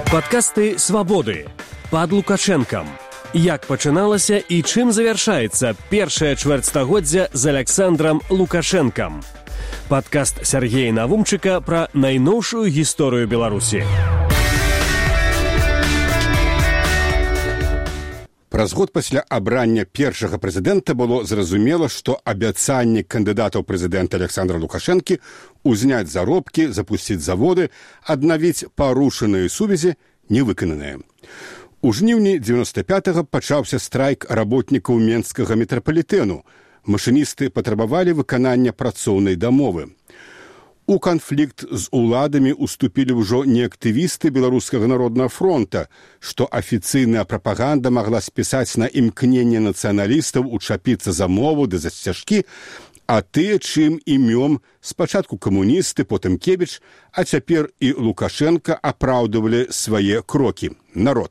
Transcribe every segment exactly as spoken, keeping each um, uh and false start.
Падкасты «Свабоды» пад Лукашэнкам. Як пачыналася і чым завяршаецца першае чвэрцьстагоддзя з Аляксандрам Лукашэнкам. Падкаст Сяргея Навумчыка пра найноўшую гісторыю Беларусі. Праз год пасля абрання першага прэзідэнта было зразумела, што абяцанні кандыдатаў прэзідэнта Аляксандра Лукашэнкі узняць заробкі, запусціць заводы, аднавіць парушаныя сувязі не выкананыя. У жніўні дзевяноста пятага пачаўся страйк работнікаў менскага метрапалітэну. Машыністы патрабавалі выканання працоўнай дамовы. У канфлікт з уладамі уступілі ўжо не актывісты Беларускага народнага фронта, што афіцыйная прапаганда магла спісаць на імкненне нацыяналістаў учапіцца за мову ды за сцяжкі, а тыя, чым імём спачатку камуністы, потым Кебіч, а цяпер і Лукашенка апраўдывалі свае крокі. Народ.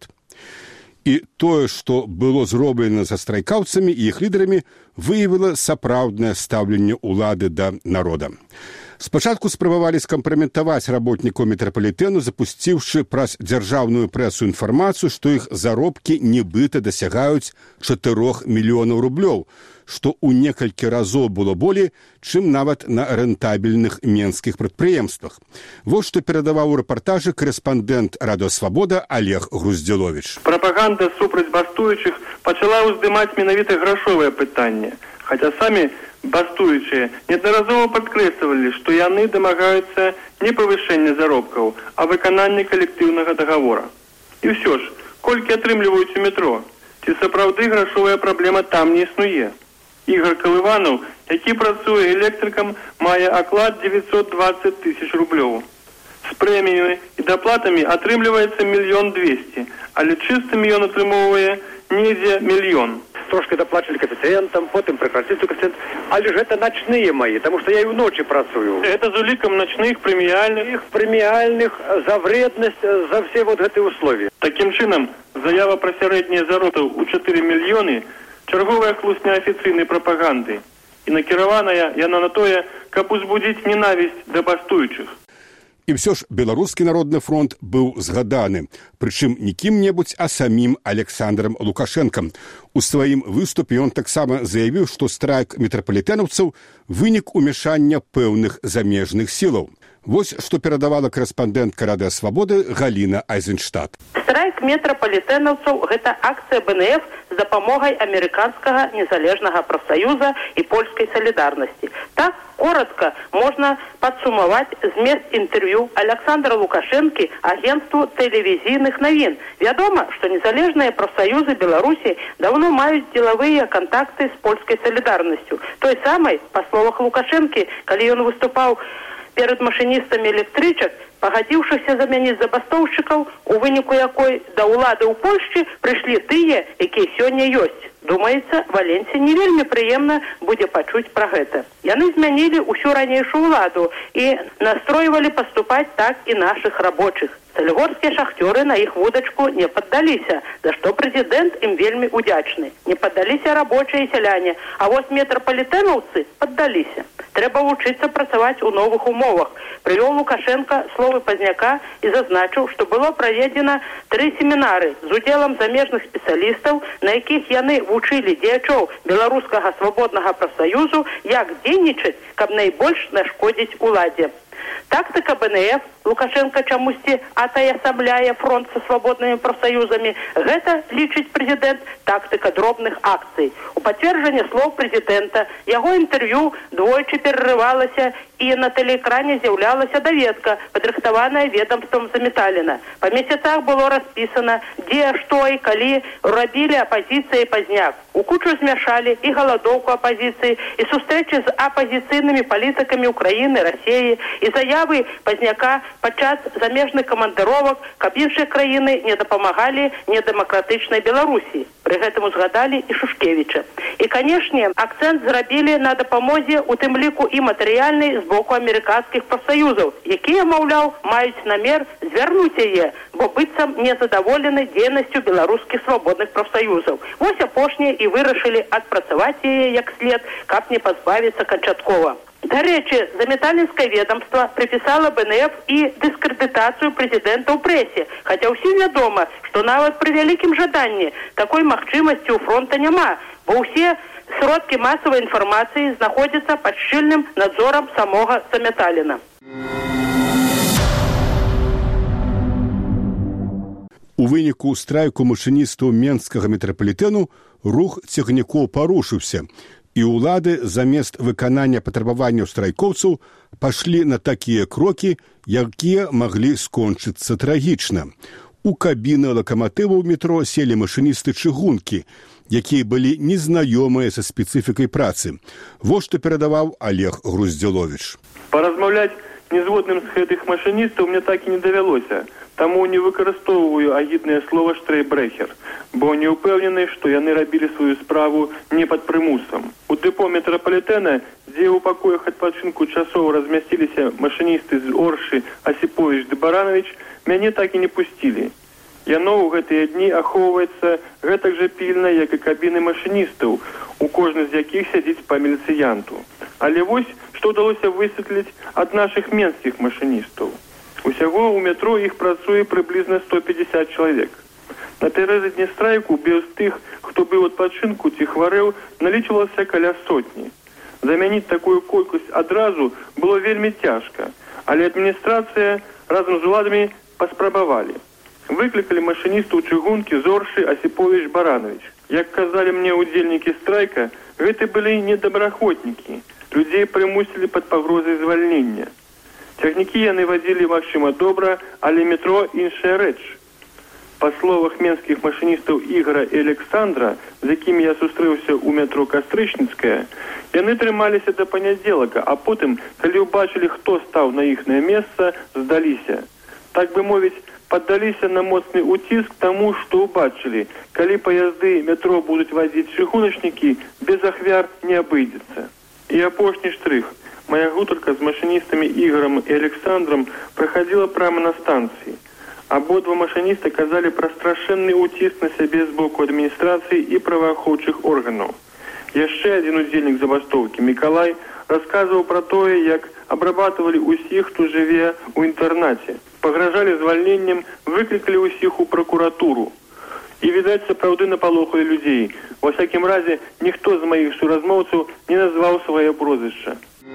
І тое, што было зроблена са страйкаўцамі і іх лідарамі, выявіла сапраўднае стаўленне ўлады да народа. Спачатку спрабавалі скампраметаваць работнікаў метрапалітэну, запусціўшы праз дзяржаўную прэсу інфармацыю, што іх заробкі нібыта дасягаюць чатырох мільёнаў рублёў, што ў некалькі разоў было болей, чым нават на рэнтабельных менскіх прадпрыемствах. Вось што перадаваў у рэпартажы корэспандэнт Радыё Свабода Олег Груздзіловіч. Прапаганда супраць бастуючых пачала ўздымаць менавіта грашовае пытанне, хаця самі бастуючыя неаднаразова падкрэслівалі, што яны дамагаюцца не павышэння заробкаў, а выканання калектыўнага дагавора. І ўсё ж, колькі атрымліваюць у метро, ці сапраўды грашовая праблема там не існуе. Ігор Калыванаў, які працуе электрыкам, мае аклад дзевяцьсот дваццаць тысяч рублёў. З прэміямі і даплатамі атрымліваецца мільён дзвесце, але чыстымі ён атрымоўвае недзе мільён. Трошки доплачивали коэффициентам, потом прекратили коэффициент. Але же это ночные мои, потому что я и в ночи працую. Это за уликом ночных, премиальных. Их премиальных за вредность, за все вот эти условия. Таким чином, заява про сярэднія заробкі у чатыры мільёны чарговая хлусня афіцыйнай прапаганды. І накіраваная яна на тое, каб узбудзіць ненавісць да бастуючых. І ўсё ж Беларускі народны фронт быў згаданы, прычым не кім-небудзь, а самім Аляксандрам Лукашэнкам. У сваім выступе ён таксама заявіў, што страйк метрапалітэнаўцаў вынік умяшання пэўных замежных сілаў. Вось што перадавала корэспандэнтка Радыё Свабоды Галіна Айзенштадт. Страйк метрапалітэнаўцаў – гэта акцыя бэ эн эф з дапамогай амерыканскага незалежнага прафсаюза і польскай салідарнасці. Так, коротко можна падсумаваць змест інтэрв'ю Аляксандра Лукашэнкі агентству тэлевізійных навін. Вядома, што незалежныя прафсаюзы Беларусі даўно маюць дзелавыя кантакты з польскай салідарнасцю. Той самай, па словах Лукашэнкі, калі ён выступаў перад машыністамі электрычак, пагадзіўшыся замяніць забастоўшчыкаў, у выніку якой да ўлады ў Польшчы прыйшлі тыя, якія сёння ёсць. Думаецца, Валенсі не вельмі прыемна будзе пачуць пра гэта. Яны змянілі ўсю ранейшую ўладу і настройвалі паступаць так і нашых рабочых. Салігорскія шахцёры на іх вудачку не паддаліся, за што прэзідэнт ім вельмі удзячны. Не паддаліся рабочыя і сяляне, а вось метрапалітэнаўцы паддаліся. Трэба вучыцца працаваць у новых умовах. Прывёў Лукашенка словы Пазняка і зазначыў, што было праведзена тры семінары з удзелам замежных спецыялістаў, на якіх яны вучылі дзеячоў беларускага свабоднага прафсаюзу, як дзейнічаць, каб найбольш нашкодзіць уладзе. Тактыка бэ эн эф, Лукашенка чамусьці атаясамляе фронт са свабоднымі прафсаюзамі, гэта, лічыць прэзідэнт, тактыка дробных акцый. У пацверджанне слоў прэзідэнта яго інтэрв'ю двойчы перарывалася і на тэлеэкране з'яўлялася даведка, падрыхтаваная ведамствам Заметаліна. Па месяцах было распісана, дзе, што і калі рабілі апазіцыя і Пазняк. У кучу змяшалі і галадоўку апазіцыі, і сустрэчы з апазіцыйнымі палітыкамі Украіны, Расіі, і заявы Пазняка падчас замежных камандыровак, каб іншыя краіны не дапамагалі недэмакратычнай Беларусі. Пры гэтым узгадалі і Шушкевіча. І, канешне, акцэнт зрабілі на дапамозе, у тым ліку і матэрыяльнай, з боку амерыканскіх прафсаюзаў, якія, маўляў, маюць намер звярнуць яе, бо быццам незадаволены дзейнасцю беларускіх свабодных прафсаюзаў. Вось апошнія і вырашылі адпрацаваць яе як след, каб не пазбавіцца канчаткова. Дарэчы, заметальніцкае ведомство припісала БНФ і дыскрэдытацыю прэзідэнта ў прэсе, хаця ўсім вядома, што нават пры вялікім жаданні такой магчымасці ў фронта няма, бо ўсе сродкі масавай інфармацыі знаходзяцца пад шчыльным надзорам самога Заметаліна. У выніку страйку машыністаў Менскага метрапалітэну рух цягнікоў парушыўся, і ўлады замест выканання патрабаванняў страйкоўцаў пашлі на такія крокі, якія маглі скончыцца трагічна. У кабіны лакаматываў метро селі машыністы чыгункі, якія былі незнаёмыя са спецыфікай працы. Вось што перадаваў Олег Груздзіловіч. Паразмаўляць незгодным з гэтых машыністаў мне так і не давялося. Таму не выкарыстоўваю агіднае слова «штрейбрэхер», бо не ўпэўнены, што яны рабілі сваю справу не пад прымусам. У дэпо метрапалітэна, дзе ў пакоях адпачынку часоў размясціліся машыністы з Оршы Асіповіч ды Баранович, мяне так і не пусцілі. Яно ў гэтыя дні ахоўваецца гэтак жа пільна, як і кабіны машыністаў, у кожны з якіх сядзіць па міліцыянту. Але вось, што ўдалося высветліць ад нашых менскіх машыністаў. Усяго ў метро іх працуе прыблізна сто пятьдесят чалавек. Напярэдадні страйку без тых, хто быў у адпачынку ці хварэў, налічвалася каля сотні. Замяніць такую колькасць адразу было вельмі цяжка, але адміністрацыя разам з уладамі паспрабавалі. Выклікалі машыністаў чыгункі Зоршы Асіповіч Баранович. Як казалі мне удзельнікі страйка, гэта былі недобраахвотнікі. Людзей прымусілі пад пагрозай звальнення. Цягнікі яны вадзілі, магчыма, добра, але метро іншая рэч. Па словах менскіх машыністаў Ігора і Александра, з якімі я сустрэўся ў метро Кастрычніцкая, яны трымаліся да панядзелака, а потым, калі ўбачылі, хто стаў на іхнае месца, здаліся. Так бы мовіць, паддаліся на моцны ўціск таму, што ўбачылі, калі паязды метро будуць вазіць чыгуначнікі, без ахвяр не абыдзецца. І апошні штрых. Моя гутарка з машыністамі Ігорам і Александром праходзіла прямо на станцыі. Абодва машыніста казалі пра страшэнны ўціск на сябе з боку адміністрацыі і праваахоўчых органаў. Яшчэ адзін удзельнік забастоўкі, Мікалай, расказваў пра тое, як абрабатывалі ўсіх, хто жыве ў інтэрнаце. Пагражалі звальненнем, выклікалі ўсіх у пракуратуру. І, відаць, сапраўды напалохалі людзей. Ва всякім разе, ніхто з маіх суразмоўцаў не назваў свае прозвішча.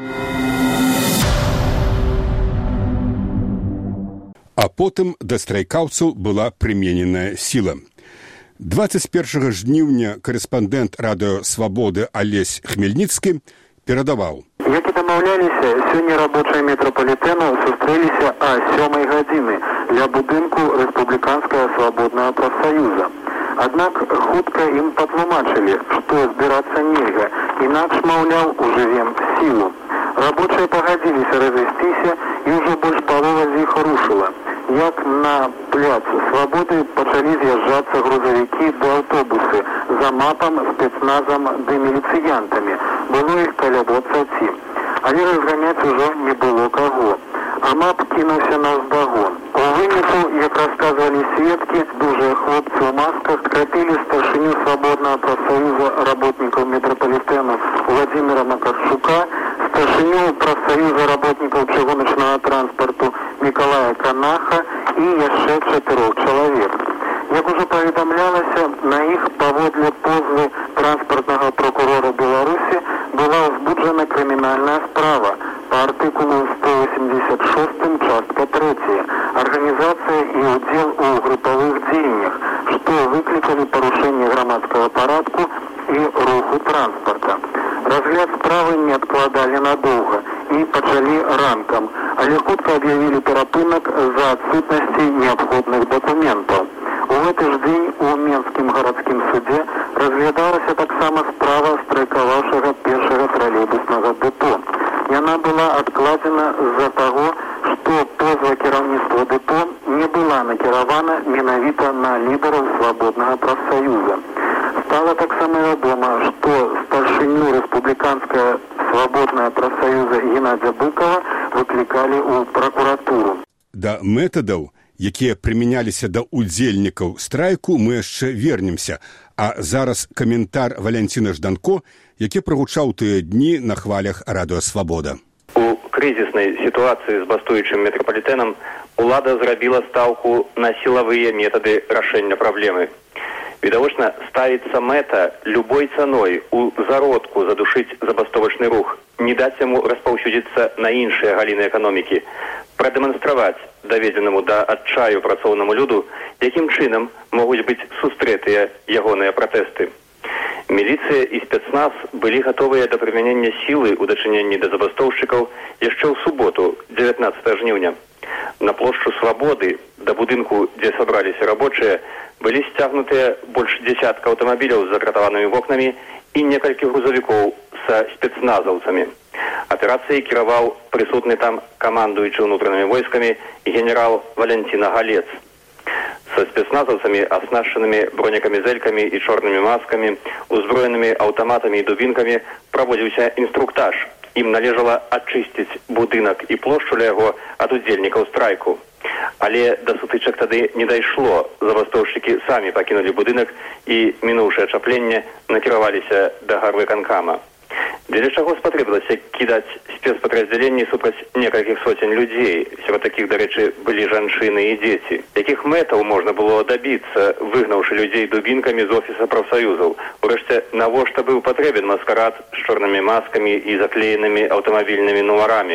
А потым да страйкаўцаў была прымененая сіла. дваццаць першага жніўня корэспандэнт радыё «Свабоды» Алесь Хмельніцкі перадаваў. Як і дамаўляліся, сёння рабочыя метрапалітэну сустрэліся а сёмай гадзіны ля будынку Рэспубліканскага свабоднага прафсаюза. Аднак хутка ім патлумачылі, што збірацца нельга, інакш, маўляў, ужывем сілу. Рабочыя пагадзіліся разысціся, і ўжо больш палова з іх рушыла. Як на пляц Свабоды пачалі з'язджацца грузавікі ды аўтобусы за мапам, спецназам ды міліцыянтамі. Было іх каля дваццаці. Але разганяць ужо не было каго. А мап кінуўся наўздагон. У выніку, як расказвалі сведкі, дужыя хлопцы ў масках крапілі старшыню свабоднага прафсаюза работнікаў метрапалітэну Владзіміра Макарчука, старшыню прафсаюза работнікаў чыгуначнага транспарту Мікалая Канаха і яшчэ чатырох чалавек. Як ужо паведамлялася, на іх паводле позвы транспартнага прокурора Беларусі была ўзбуджана крымінальная справа па артыкулу сто восемьдесят шестым частка третья «Организация и удел у групповых дзеяннях», што выклікалі парушэнне грамадскага парадку і руху транспарта. Разгляд справы не адкладалі надоўга і пачалі ранкам, але хутка аб'явілі перапынак з-за адсутнасці неабходных дакументаў. У гэты ж дзень у Менскім гарадскім судзе разглядалася таксама справа страйкаваўшага першага тралейбуснага дэпо. Яна была адкладзена з-за таго, што позва кіраўніцтва дэпо не была накіравана менавіта на лідараў свабоднага прафсаюза. Стала таксама вядома, што старшыню Рэспубліканскага свабоднага прафсаюза Геннадзя Быкова выклікалі ў пракуратуру. Да метадаў, якія прымяняліся да удзельнікаў страйку, мы яшчэ вернемся. А зараз каментар Валянціна Жданко, які прагучаў тыя дні на хвалях радыёсвабода. У крызіснай сітуацыі з бастуючым метрапалітэнам улада зрабіла стаўку на сілавыя метады рашэння праблемы. Відавочна, ставіцца мэта любой цаной у зародку задушыць забастовачны рух, не даць яму распаўсюдзіцца на іншыя галіны эканомікі, прадэманстраваць даведзенаму да адчаю працоўнаму люду, якім чынам могуць быць сустрэтыя ягоныя пратэсты. Міліцыя і спецназ былі гатовыя да прымянення сілы ў дачыненні да забастоўшчыкаў яшчэ ў суботу, дзевятнаццатага жніўня. На плошчу Свабоды, да будынку, дзе сабраліся рабочыя, былі сцягнутыя больш дзесятка аўтамабіляў з закратаванымі вокнамі і некалькі грузавікоў са спецназаўцамі. Аперацыяй кіраваў прысутны там камандуючы ўнутранымі войскамі генерал Валентина Галец. Са спецназаўцамі, аснашчанымі бронекамізэлькамі і чорнымі маскамі, узброенымі аўтаматамі і дубінкамі, праводзіўся інструктаж. Ім належала ачысціць будынак і плошчу ля яго ад удзельнікаў страйку. Але да сутычак тады не дайшло. Забастоўшчыкі самі пакінулі будынак і, мінуўшы ачапленне, накіраваліся да гарвыканкама. Дзеля чаго спатрэбілася кідаць спецпадраздзяленні супраць некалькіх соцень людзей. Сярод такіх, дарэчы, былі жанчыны і дзеці. Якіх мэтаў можна было дабіцца, выгнаўшы людзей дубінкамі з офіса прафсаюзаў? Урэшце, навошта быў патрэбен маскарад з чорнымі маскамі і заклеенымі аўтамабільнымі нумарамі?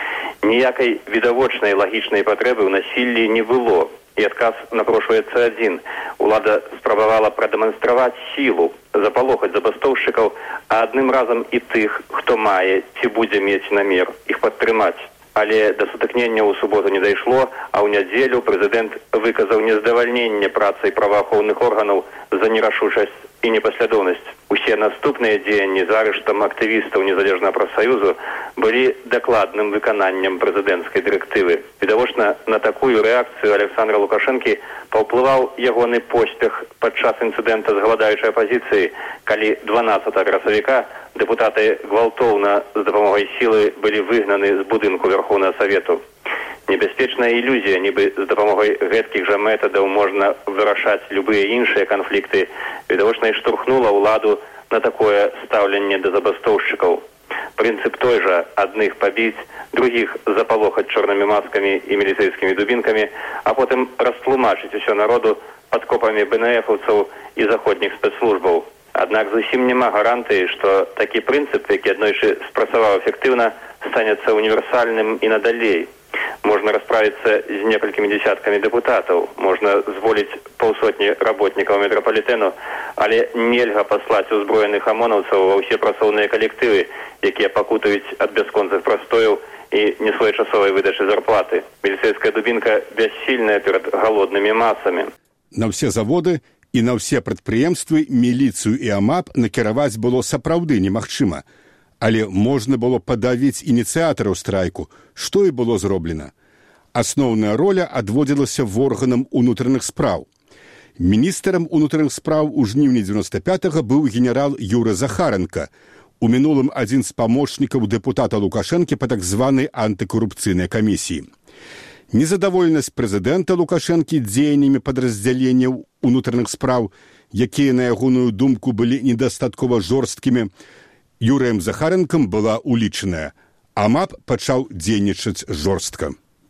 Ніякай відавочнай лагічнай патрэбы ў насіллі не было. І адказ напрошваецца адзін. Улада спрабавала прадэманстраваць сілу, запалохаць забастоўшчыкаў, а адным разам і тых, хто мае ці будзе мець намер іх падтрымаць. Але да сутыкнення ў суботу не дайшло, а ў нядзелю прэзідэнт выказаў нездавальненне працай праваахоўных органаў за нерашучасць і непаслядоўнасць. Усе наступныя дзеянні з арыштам актывістаў незалежнага прафсаюзу былі дакладным выкананнем прэзідэнцкай дырэктывы. Відавочна, на такую рэакцыю Александра Лукашэнкі паўплываў ягоны поспех падчас інцыдэнта з галадаючай апазіцыі, калі дванаццатага красавіка дэпутаты гвалтоўна з дапамогай сілы былі выгнаны з будынку Верхоўнага Савету. Небяспечная ілюзія, нібы з дапамогай гэткіх жа метадаў можна вырашаць любыя іншыя канфлікты, відавочна і штурхнула ўладу на такое стаўленне да забастоўшчыкаў. Прынцып той жа: адных пабіць, другіх запалохаць чорнымі маскамі і міліцэйскімі дубінкамі, а потым растлумачыць усё народу падкопамі бэ эн эфаўцаў і заходніх спецслужбаў. Аднак зусім няма гарантыі, што такі прынцып, які аднойчы спрацаваў эфектыўна, станецца універсальным і надалей. Можна расправіцца з некалькімі десяткамі дэпутатаў, можна зволіць паўсотні работнікаў метрапалітэну, але нельга паслаць узброеных амонаўцаў ва ўсе працоўныя калектывы, якія пакутаюць ад бясконцых прастояў і несвоечасовай выдачы зарплаты. Міліцэйская дубінка бяссільная перад галоднымі масамі. На ўсе заводы і на ўсе прадпрыемствы міліцыю і АМАП накіраваць было сапраўды немагчыма. Але можна было падавіць ініцыятараў страйку, што і было зроблена. Асноўная роля адводзілася в органам унутраных спраў. Міністрам унутраных спраў у жніўні дзевяноста пятага быў генерал Юра Захаренка, у мінулым адзін з памочнікаў дэпутата Лукашэнкі па так званай антыкарупцыйнай камісіі. Незадаволенасць прэзідэнта Лукашэнкі дзеяннямі падраздзяленняў унутраных спраў, якія, на ягоную думку, былі недастаткова жорсткімі, Юрыем Захаренкам была улічаная. АМАП пачаў дзейнічаць жорстка.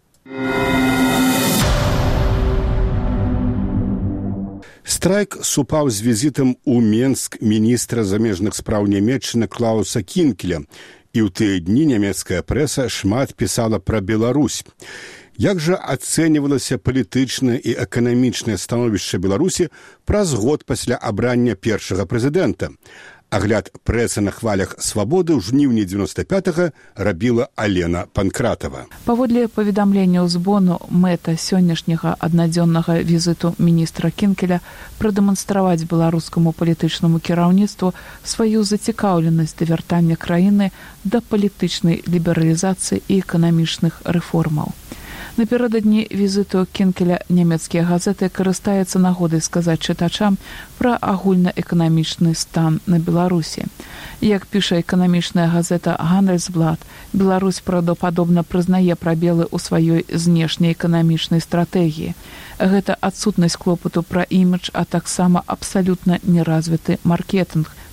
Страйк супаў з візітам у Менск міністра замежных спраў Нямецчыны Клауса Кінкеля, і ў тыя дні нямецкая прэса шмат пісала пра Беларусь. Як жа ацэньвалася палітычнае і эканамічнае становішча Беларусі праз год пасля абрання першага прэзідэнта? Агляд прэсы на хвалях свабоды ў жніўні дзевяноста пятага рабіла Алена Панкратова. Паводле паведамленняў з Бону, мэта сённяшняга аднадзённага візіту міністра Кінкеля прадэманстраваць беларускаму палітычнаму кіраўніцтву сваю зацікаўленасць да вяртання краіны да палітычнай лібералізацыі і эканамічных рэформаў. Наперададні візіту Кінкеля нямецкія газеты карыстаюцца нагодай сказаць чытачам пра агульнаэканамічны стан на Беларусі. Як піша эканамічная газета «Гандельсблат», Беларусь правдападобна прызнае прабелы ў сваёй знешняй эканамічнай стратэгіі. Гэта адсутнасць клопату пра імідж, а таксама абсалютна неразвіты маркетынг,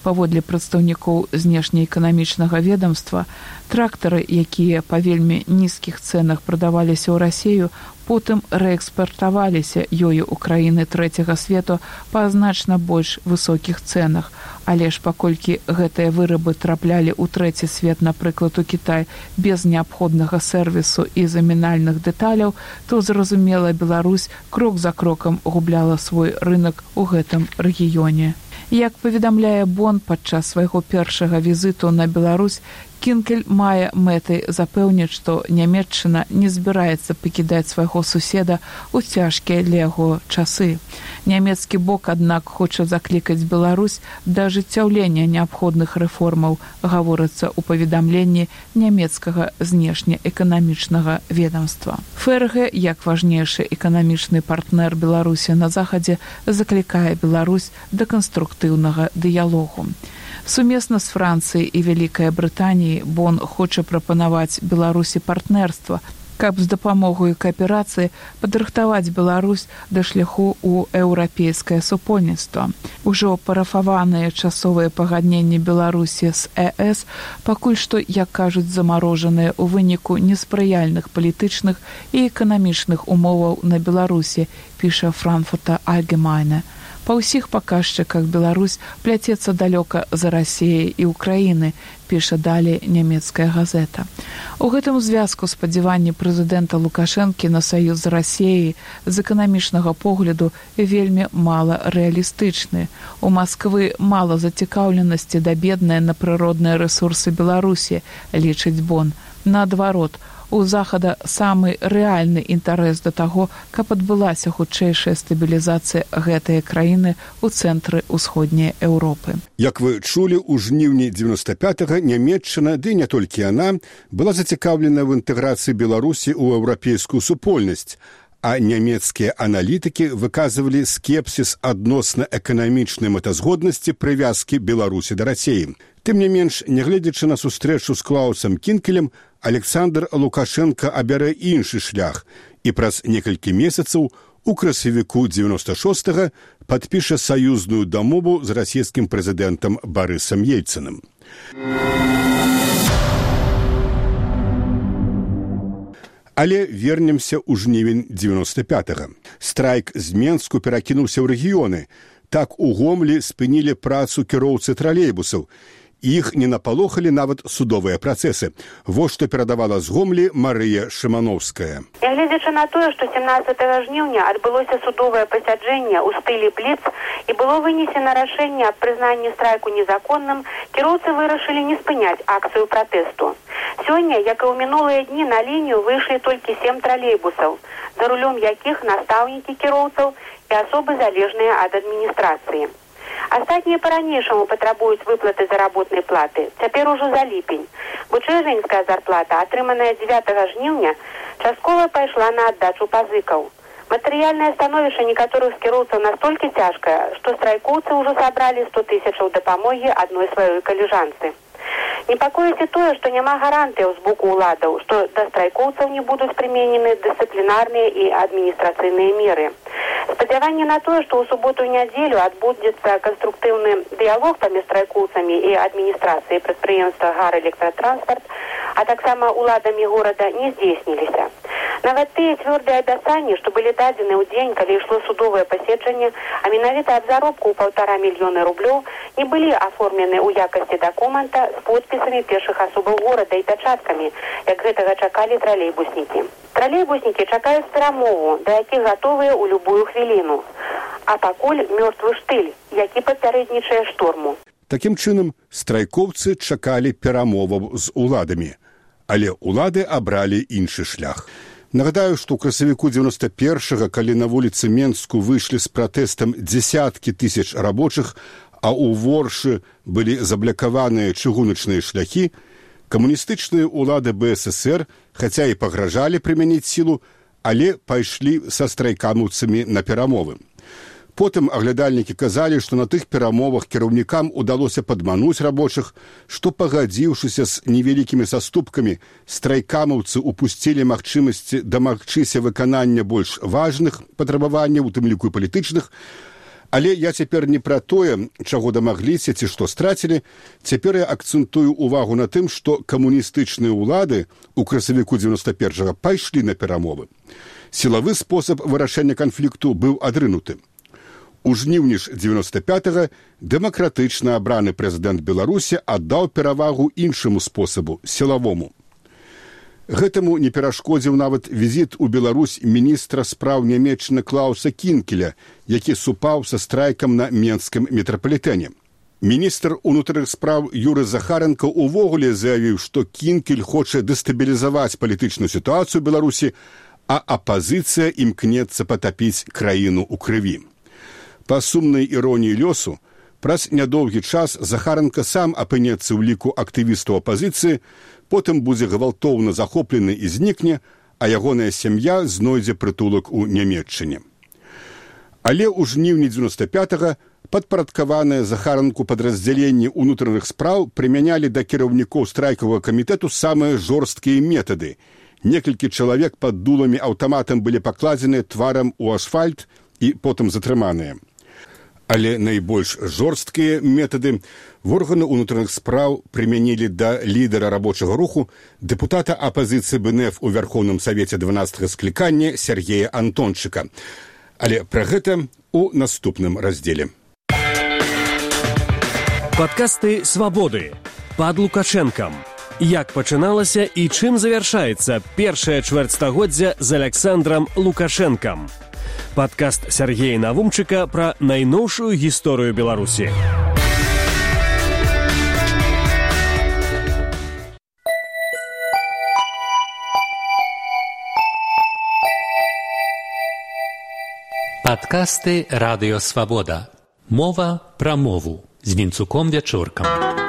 Паводле прадстаўнікоў знешнеэканамічнага ведомства, трактары, якія па вельмі нізкіх цэнах прадаваліся ў Расію, потым рээкспартаваліся ёю ў краіны трэцяга свету па значна больш высокіх цэнах. Але ж паколькі гэтыя вырабы траплялі ў трэці свет, напрыклад, у Кітай, без неабходнага сервісу і замінальных дэталяў, то, зразумела, Беларусь крок за крокам губляла свой рынок у гэтым рэгіёне. Як паведамляе Бон падчас свайго першага візіту на Беларусь, Кінкель мае мэтай запэўніць, што Нямецчына не збіраецца пакідаць свайго суседа ў цяжкія для яго часы. Нямецкі бок, аднак, хоча заклікаць Беларусь да ажыццяўлення неабходных рэформаў, гаворыцца ў паведамленні нямецкага знешнеэканамічнага ведомства. ФРГ, як важнейшы эканамічны партнер Беларусі на захадзе, заклікае Беларусь да канструктыўнага дыялогу. Сумесна з Францыяй і Вялікай Брытаніяй Бон хоча прапанаваць Беларусі партнерства, каб з дапамогай кааперацыі падрыхтаваць Беларусь да шляху ў еўрапейскае супольніцтва. Ужо парафаваныя часовыя пагадненні Беларусі з ЕС пакуль што, як кажуць, замарожаныя ў выніку неспрыяльных палітычных і эканамічных умоваў на Беларусі, піша Франкфуртер Allgemeine. Па ўсіх паказчыках Беларусь пляцецца далёка за Расіяй і Украіны, піша далей нямецкая газета. У гэтым звязку спадзяванні прэзідэнта Лукашэнкі на саюз з Расіяй з эканамічнага погляду вельмі мала рэалістычны. У Масквы мала зацікаўленасці да бедныя на прыродныя рэсурсы Беларусі, лічыць Бон. Наадварот, у Захада самы рэальны інтарэс да таго, каб адбылася хутчэйшая стабілізацыя гэтае краіны ў цэнтры ўсходняй Еўропы. Як вы чулі, у жніўні дзевяноста пятага Нямецчына, ды не толькі яна, была зацікаўлена в інтэграцыі Беларусі ў еўрапейскую супольнасць, а нямецкія аналітыкі выказвалі скепсіс адносна эканамічнай мэтазгоднасці прывязкі Беларусі да Расіі. Тым не менш, нягледзячы на сустрэчу з Клаусам Кінкелем, Александр Лукашенко абярэ іншы шлях і праз некалькі месяцаў у красавіку дзевяноста шостага падпіша саюзную дамову з расійскім прэзідэнтам Барысам Ельцыным. Але вернемся ў жнівень дзевяноста пятага. Страйк з Менску перакінуўся ў рэгіёны. Так у Гомлі спынілі працу кіроўцы тралейбусаў. Іх не напалохалі нават судовыя працэсы. Вось што перадавала з Гомлі Марыя Шымановская. Нягледзячы на тое, што семнадцатага жніўня адбылося судовае пасяджэнне ў стылі бліц і было вынесена рашэнне аб прызнанні страйку незаконным, кіроўцы вырашылі не спыняць акцыю пратэсту. Сёння, як і ў минулыя дні, на лінію выйшлі толькі сем тралейбусаў, за рулём якіх настаўнікі кіроўцаў і асобы залежныя ад адміністрацыі. Астатнія па-ранейшаму патрабуюць выплаты заработнай платы. Цяпер ужо за ліпень. Бо чэрвеньская зарплата, атрыманая дзевятага жніўня, часткова пайшла на аддачу пазыкаў. Матэрыяльнае становішча некаторых з кіроўцаў настолькі цяжкае, што страйкоўцы ўжо сабралі сто тысячаў дапамогі адной сваёй каліжанцы. Непакоіць і тое, што няма гарантыяў з боку ўладаў, што да страйкоўцаў не будуць прыменены дысцыплінарныя і адміністрацыйныя меры. Спадзяванне на тое, што ў суботу і нядзелю адбудзецца канструктыўны дыялог паміж страйкоўцамі і адміністрацыяй прадпрыемства «Гар-электратранспарт», а таксама ўладамі горада не здзейсніліся. Нават тыя цвёрдыя абяцанні, што былі дадзены ў дзень, калі ішло судовае паседжанне, а менавіта аб заробку ў паўтара мільёны рублёў, не былі аформлены ў якасці дакумента з подпісамі першых асобаў горада і пячаткамі, як гэтага чакалі тралейбуснікі. Тралейбуснікі чакаюць перамову, да якіх гатовыя ў любую хвіліну. А пакуль мёртвы штыль, які папярэднічае шторму. Такім чынам, страйкоўцы чакалі перамоваў з уладамі, але улады абралі іншы шлях. Нагадаю, што ў красавіку дзевяноста першага, калі на вуліцы Менску выйшлі з пратэстам дзесяткі тысяч рабочых, а ў Воршы былі заблакаваныя чыгуначныя шляхі, камуністычныя ўлады БССР, хаця і пагражалі прымяніць сілу, але пайшлі са страйкамаўцамі на перамовы. Потым аглядальнікі казалі, што на тых перамовах кіраўнікам удалося падмануць рабочых, што, пагадзіўшыся з невялікімі саступкамі, страйкамаўцы упусцілі магчымасці дамагчыся выканання больш важных патрабаванняў, у тым ліку і палітычных, Але я цяпер не пра тое, чаго дамагліся ці што страцілі. Цяпер я акцэнтую увагу на тым, што камуністычныя ўлады ў красавіку дзевяноста першага пайшлі на перамовы. Сілавы спосаб вырашэння канфлікту быў адрынуты. У жніўні ж дзевяноста пятага дэмакратычна абраны прэзідэнт Беларусі аддаў перавагу іншаму спосабу – сілавому. Гэтаму не перашкодзіў нават візіт у Беларусь міністра спраў Нямецчыны Клауса Кінкеля, які супаў са страйкам на менскім метрапалітэне. Міністр унутраных спраў Юры Захаренко увогуле заявіў, што Кінкель хоча дэстабілізаваць палітычную сітуацыю ў Беларусі, а апазіцыя імкнецца патапіць краіну ў крыві. Па сумнай іроніі лёсу, праз нядоўгі час Захаренко сам апынецца ў ліку актывістаў апазіцыі, потым будзе гвалтоўна захоплены і знікне, а ягоная сям'я знойдзе прытулак у Нямецчыне. Але ў жніўні дзевяноста пятага падпарадкаваныя Захаренку падраздзяленні ўнутраных спраў прымянялі да кіраўнікоў страйкавага камітэту самыя жорсткія метады. Некалькі чалавек пад дуламі аўтаматам былі пакладзены тварам у асфальт і потым затрыманыя. Але найбольш жорсткія метады в органы ўнутраных спраў прымянілі да лідара рабочага руху, дэпутата апазіцыі БНФ у Вярхоўным Савеце дванаццатага склікання Сергея Антончыка. Але пра гэта ў наступным раздзеле. Падкасты «Свабоды» пад Лукашэнкам. Як пачыналася і чым завяршаецца першае чвэрцьстагоддзя з Аляксандрам Лукашэнкам. Падкаст Сергея Навумчыка пра найноўшую гісторыю Беларусі. Падкасты «Радыё Свабода». Мова пра мову з Вінцуком Вячоркам.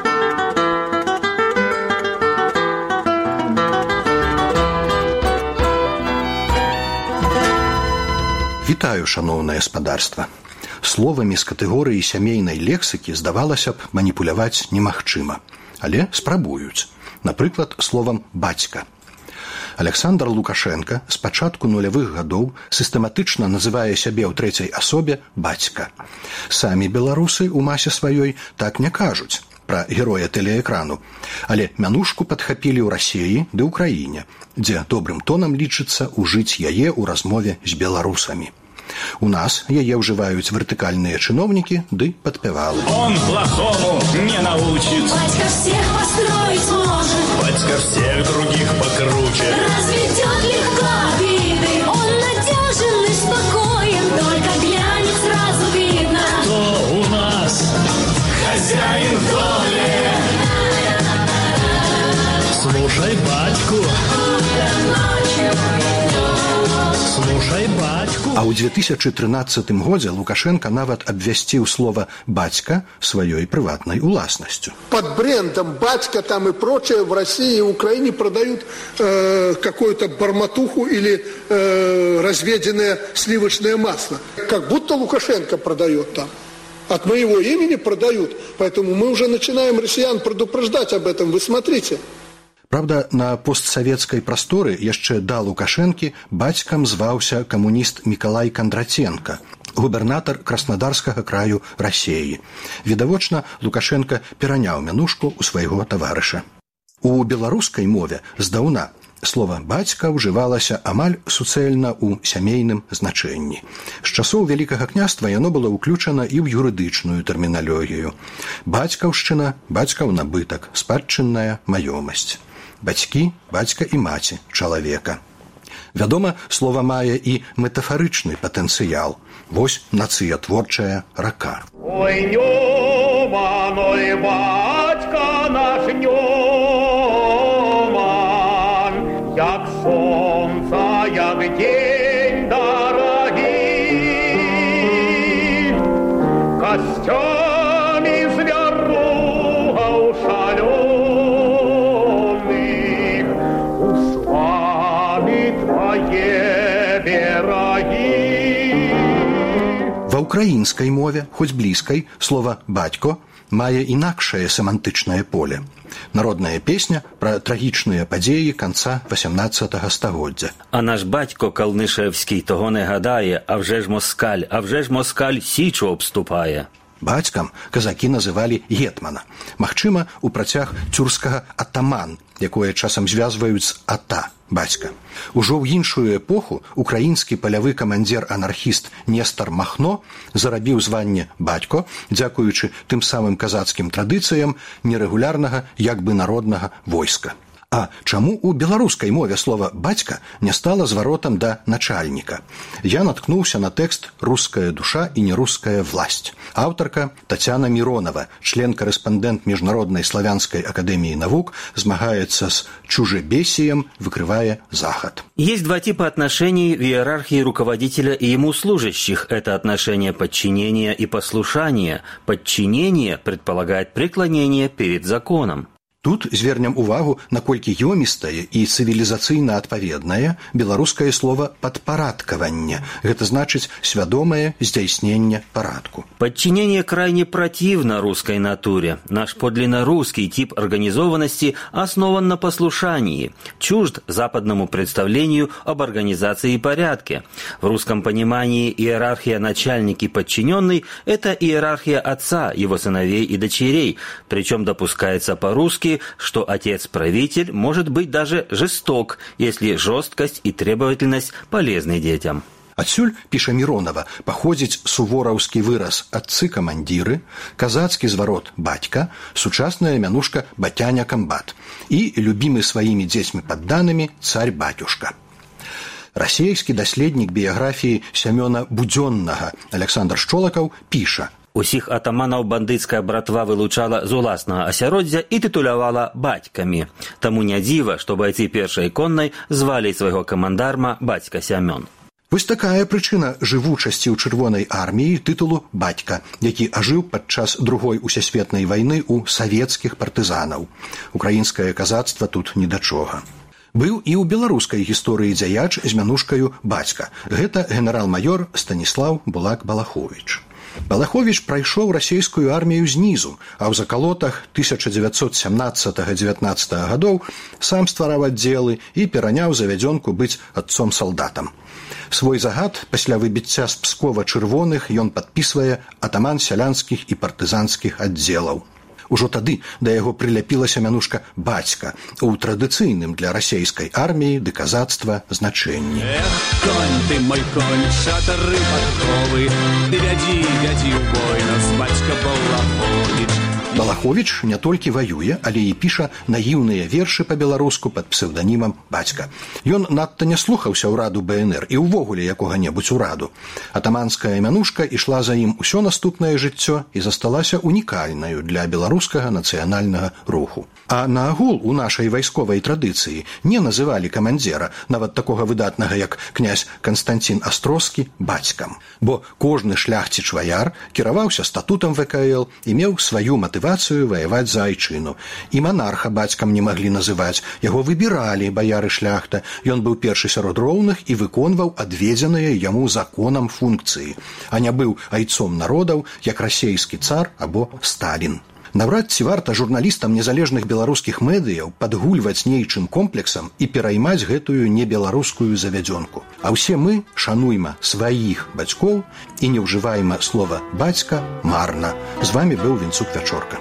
Вітаю, шаноўнае спадарства. Словамі з катэгорыі сямейнай лексікі, здавалася б, маніпуляваць немагчыма. Але спрабуюць. Напрыклад, словам «бацька». Аляксандр Лукашенка з пачатку нулявых гадоў сістэматычна называе сябе ў трэцяй асобе «бацька». Самі беларусы ў масе сваёй так не кажуць пра героя тэлеэкрану, але мянушку падхапілі ў Расіі ды ў краіне, дзе добрым тонам лічыцца ўжыць яе ў размове з беларусамі. У нас яе ўжываюць вертыкальныя чыноўнікі ды падпявалы. Он плохому не научит. Батька всех построить может. Батька всех других покруче. Разведет легко обиды. Он надежен и спокоен. Только глянет, сразу видно. Кто у нас хозяин в доме? Слушай батьку. Слушай батьку. А ў две тысячы трынаццатым годзе Лукашенко нават абвясціў слова «бацька» сваёй прыватнай уласнасцю. Под брендом «бацька» там и прочее в России и Украине продают э, какую-то барматуху или э, разведенное сливочное масло. Как будто Лукашенко продает там. От моего имени продают. Поэтому мы уже начинаем россиян предупреждать об этом. Вы смотрите. Праўда, на постсавецкай прасторы яшчэ да Лукашэнкі бацькам зваўся камуніст Мікалай Кандратенка, губернатар Краснодарскага краю Расіі. Відавочна, Лукашенка пераняў мянушку ў свайго таварыша. У беларускай мове здаўна слова «бацька» ўжывалася амаль суцэльна ў сямейным значэнні. З часоў Вялікага княства яно было ўключана і ў юрыдычную тэрміналогію. Бацькаўшчына, бацькаў набытак, спадчынная маёмасць. Бацькі, бацька і маці чалавека. Вядома, слова мае і метафарычны патэнцыял. Вось нацыятворчая рака. Ой, Нёман, ой, бацька наш Нёман, як сонца, як день дорогі, костями звяругаў шалёных, Ва ўкраінскай мове, хоць блізкай, слова «бацько» мае інакшае семантычнае поле. Народная песня пра трагічныя падзеі канца васямнаццатага стагоддзя. А наш батько Калнишевський того не гадає, а вже ж москаль, а вже ж москаль січу обступає. Бацькам казакі называлі гетмана. Магчыма, у працяг тюркскага атаман, якое часам звязваюць з ата, бацька. Ужо ў іншую эпоху украінскі палявы камандзір-анархіст Нестар Махно зарабіў званне бацько, дзякуючы тым самым казацкім традыцыям нерэгулярнага, як бы народнага войска. А чаму у беларускай мове слова «бацька» не стала зваротам да начальніка? Я наткнуўся на тэкст «Русская душа и нерусская власть». Аўтарка Татьяна Миронова, член-корреспондент Международной славянской академии наук, змагаецца с чужебесием, выкрывая Захад. Есть два типа отношений в иерархии руководителя и ему служащих. Это отношение подчинения и послушания. Подчинение предполагает преклонение перед законом. Тут звернем увагу, наколькі ёмістае і цывілізацыйна адпаведнае беларускае слова «падпарадкаванне». Гэта значыць свядомае здзяйсненне парадку. Подчинение крайне противно русской натуре. Наш подлинно русский тип организованности основан на послушании, чужд западному представлению об организации и порядке. В русском понимании иерархия начальник и подчиненный – это иерархия отца, его сыновей и дочерей, причем допускается по-русски, что отец-правитель может быть даже жесток, если жесткость и требовательность полезны детям. Адсюль, піша Миронова, паходзіць сувораўскі выраз «адцы-камандзіры», казацкі зварот «бацька», сучасная мянушка «батяня-камбат» і любімы сваімі дзецьмі падданымі «царь-батюшка». Расейскі даследнік біяграфіі Сямёна Будзённага Александр Шчолакаў піша: Усіх атаманаў бандыцкая братва вылучала з уласнага асяроддзя і тытулявала бацькамі. Таму не дзіва, што байцы першай коннай звалі свайго камандарма бацька Сямён. Вось такая прычына жывучасці ў чырвонай арміі тытулу «бацька», які ажыў падчас другой усесветнай вайны ў савецкіх партызанаў. Украінскае казацтва тут ні да чога. Быў і ў беларускай гісторыі дзяяч з мянушкаю «бацька». Гэта генерал-маёр Станіслаў Булак-Балаховіч. Балаховіч прайшоў расейскую армію знізу, а ў закалотах тысяча дзевяцьсот сямнаццатага — дзевятнаццатага гадоў сам ствараў аддзелы і пераняў завядзёнку быць адцом-салдатам. Свой загад пасля выбіцця з Пскова чырвоных ён падпісвае атаман сялянскіх і партызанскіх аддзелаў. Ужо тады да яго прыляпілася мянушка «бацька» у традыцыйным для расейскай арміі ды казацтва значэнні. Эх, конь ты, мой конь, шатары падковы, ты вядзі, вядзі ў бой, нас бацька Балаховіч. Балаховіч не толькі ваюе, але і піша наіўныя вершы па-беларуску пад псеўданімам «бацька». Ён надта не слухаўся ўраду бэ эн эр і ўвогуле якога-небудзь ураду. Атаманская мянушка ішла за ім усё наступнае жыццё і засталася унікальнаю для беларускага нацыянальнага руху. А наагул у нашай вайсковай традыцыі не называлі камандзіра, нават такога выдатнага, як князь Канстанцін Астроскі, бацькам. Бо кожны шляхціч-ваяр кіраваўся статутам вэ ка эл і меў сваю матывацыю ваяваць за айчыну. І манарха бацькам не маглі называць, яго выбіралі баяры-шляхта. Ён быў першы сярод роўных і выконваў адведзеныя яму законам функцыі, а не быў айцом народаў, як расейскі цар або Сталін. Наўрад ці варта журналістам незалежных беларускіх медыяў падгульваць нейчым комплексам і пераймаць гэтую небеларускую завядзёнку. А ўсе мы шануйма сваіх бацькоў і не ўжывайма слова «бацька» марна. З вамі быў Вінцук Вячорка.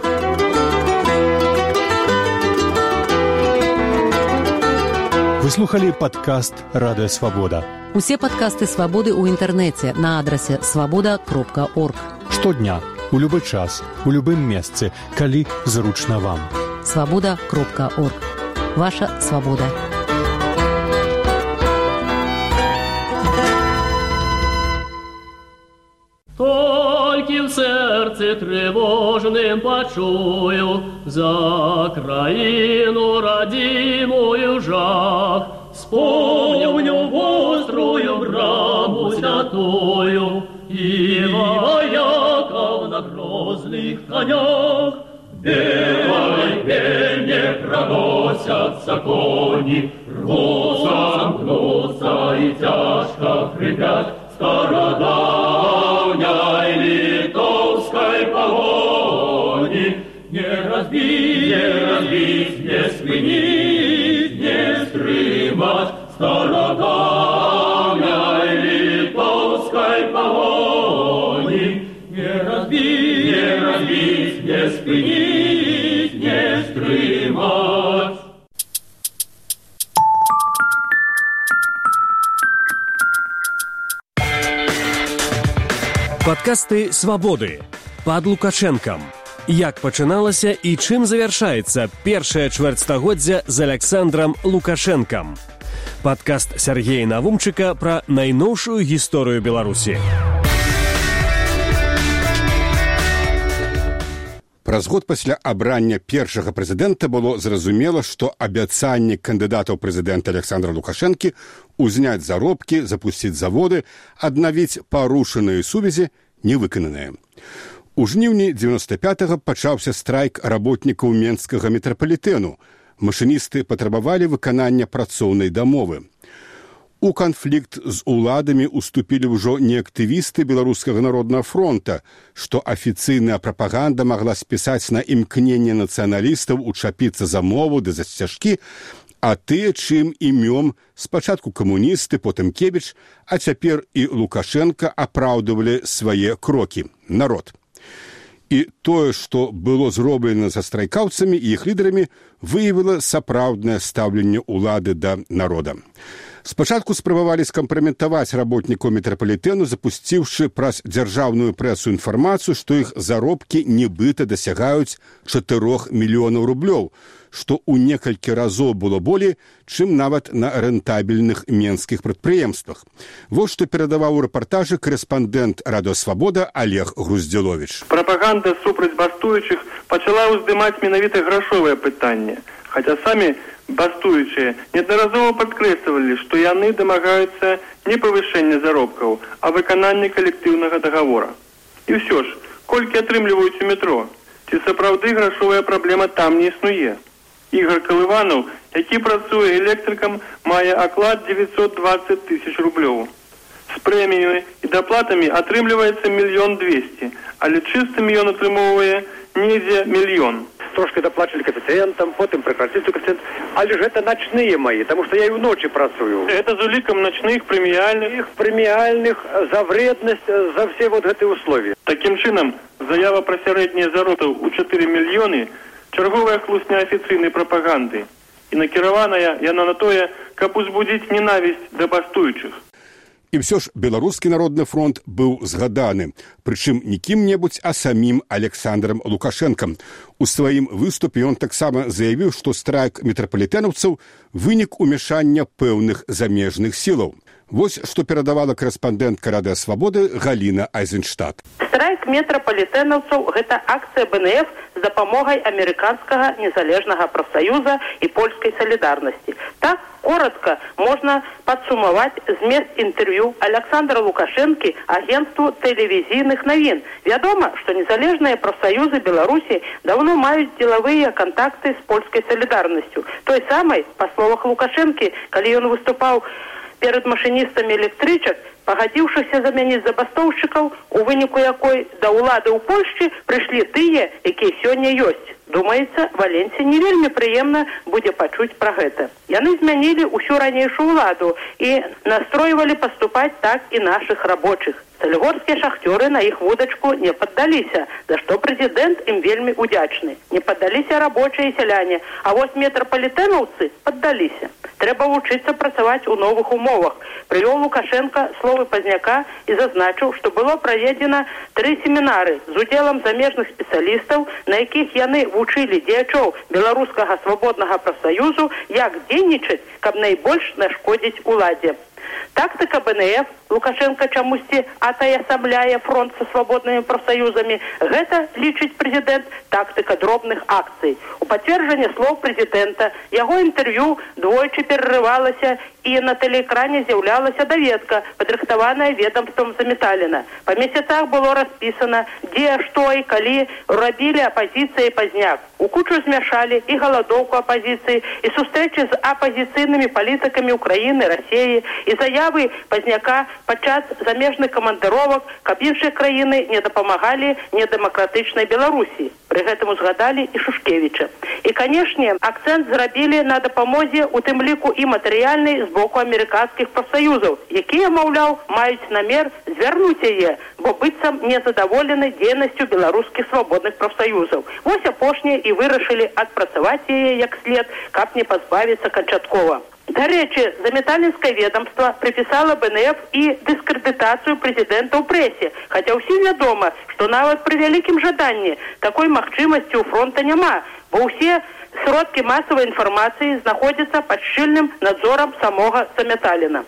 Вы слухали падкаст «Радыё Свабода». Усе падкасты «Свабоды» ў інтэрнэце на адрасе свабода кропка орг. Штодня, у любы час, у любым месцы, калі зручна вам. свабода кропка орг. Ваша свабода. Толькі в сердце тревожным почую за краину родимую жах. Вспомню острую браму святую и вояков на грозных конях. Белой пене проносятся кони, рвутся, сомкнутся и тяжко хрипят стародавней литовской погони. Не разбей, не разбей спыніць, не стрымаць. Падкасты «Свабоды» пад Лукашэнкам. Як пачыналася і чым завяршаецца першае чвэрцьстагоддзя з Александрам Лукашэнкам. Падкаст Сяргея Навумчыка пра найноўшую гісторыю Беларусі. Праз год пасля абрання першага прэзідэнта было зразумела, што абяцанне кандыдата ў прэзідэнта Александра Лукашэнкі узняць заробкі, запусціць заводы, аднавіць парушаныя сувязі не выкананыя. У жніўні дзевяноста пятага пачаўся страйк работнікаў менскага метрапалітэну. Машыністы патрабавалі выканання працоўнай дамовы. У канфлікт з уладамі уступілі ўжо не актывісты Беларускага народнага фронта, што афіцыйная прапаганда магла спісаць на імкненне нацыяналістаў учапіцца за мову ды за сцяжкі, а тыя, чым імём спачатку камуністы, потым Кебіч, а цяпер і Лукашенка апраўдывалі свае крокі. Народ. І тое, што было зроблена са страйкаўцамі і іх лідарамі, выявіла сапраўднае стаўленне ўлады да народа. Спачатку спрабавалі скампраметаваць работнікаў метрапалітэну, запусціўшы праз дзяржаўную прэсу інфармацыю, што іх заробкі нібыта дасягаюць чатырох мільёнаў рублёў, што ў некалькі разоў было болей, чым нават на рэнтабельных менскіх прадпрыемствах. Вось што перадаваў у рэпартажы корэспандэнт Радыё Свабода Олег Груздзіловіч. Прапаганда супраць бастуючых пачала ўздымаць менавіта грашовае пытанне, хаця самі бастуючыя неаднаразова падкрэслівалі, што яны дамагаюцца не павышэння заробкаў, а выканання калектыўнага дагавора. І ўсё ж, колькі атрымліваюць у метро, ці сапраўды грашовая праблема там не існуе. Ігор Калыванаў, які працуе электрыкам, мае аклад дзевяцьсот дваццаць тысяч рублёў. З прэміямі і даплатамі атрымліваецца мільён дзвесце, але чыстым ён атрымоўвае недзе мільён. Трошки доплачивали коэффициентам, потом прекратили коэффициент. Але же это ночные мои, потому что я и в ночи працую. Это за уликом ночных премиальных. Их премиальных за вредность, за все вот эти условия. Таким чином, заява про сярэднія заробкі у чатыры мільёны чарговая хлусня афіцыйнай прапаганды. І накіраваная яна на тое, каб узбудзіць ненавісць да бастуючых. І ўсё ж Беларускі народны фронт быў згаданы, прычым не кім-небудзь, а самім Александрам Лукашэнкам. У сваім выступе ён таксама заявіў, што страйк метрапалітэнаўцаў вынік умяшання пэўных замежных сілаў. Вось што перадавала корэспандэнтка Радыё Свабоды Галіна Айзенштадт. Страйк метрапалітэнаўцаў – гэта акцыя бэ эн эф з дапамогай амерыканскага незалежнага прафсаюза і польскай салідарнасці. Так, коротко можна падсумаваць змест інтэрв'ю Александра Лукашэнкі агентству тэлевізійных навін. Вядома, што незалежныя прафсаюзы Беларусі даўно маюць дзелавыя кантакты з польскай салідарнасцю. Той самай, па словах Лукашэнкі, калі ён выступаў перад машыністамі электрычак, пагадзіўшыся замяніць забастоўшчыкаў, у выніку якой да ўлады ў Польшчы прыйшлі тыя, якія сёння ёсць. Думаецца, Валенсі не вельмі прыемна будзе пачуць пра гэта. Яны змянілі ўсю ранейшую ўладу і настройвалі паступаць так і нашых рабочых. Салігорскія шахцёры на іх вудачку не паддаліся, за што прэзідэнт ім вельмі удзячны. Не паддаліся рабочыя і сяляне, а вось метрапалітэнаўцы паддаліся. Трэба вучыцца працаваць у новых умовах. Прывёў Лукашенка словы Пазняка і зазначыў, што было праведзена тры семінары з удзелам замежных спецыялістаў, на якіх яны вучылі дзеячоў беларускага свабоднага прафсаюзу, як дзейнічаць, каб найбольш нашкодзіць уладзе. Тактыка бэ эн эф, Лукашенко чамусьці атаясамляе фронт са свабоднымі прафсаюзамі, гэта, лічыць прэзідэнт, тактыка дробных акцый. У пацверджанне слоў прэзідэнта яго інтэрв'ю двойчы перарывалася і на тэлеэкране з'яўлялася даведка, падрыхтаваная ведамствам Заметаліна. Па месяцах было распісана, дзе, што і калі рабілі апазіцыя і Пазняк. У кучу змяшалі і галадоўку апазіцыі, і сустрэчы з апазіцыйнымі палітыкамі Украіны, Расіі, і заявы Пазняка падчас замежных камандыровак, каб іншыя краіны не дапамагалі недэмакратычнай Беларусі. Пры гэтым узгадалі і Шушкевіча. І, канешне, акцэнт зрабілі на дапамозе, у тым ліку і матэрыяльнай, боку амерыканскіх прафсаюзаў, якія, маўляў, маюць намер звярнуць яе, бо быццам незадаволены дзейнасцю беларускіх свабодных прафсаюзаў. Вось апошнія і вырашылі адпрацаваць яе як след, каб не пазбавіцца канчаткова. Дарэчы, заметалінскае ведомство припісала бэ эн эф і дыскрэдытацыю прэзідэнта ў прэсе, хаця ўсім вядома, што нават пры вялікім жаданні такой магчымасці ў фронта няма, бо ўсе сродкі масавай інфармацыі знаходзяцца пад шчыльным надзорам самога Заметаліна.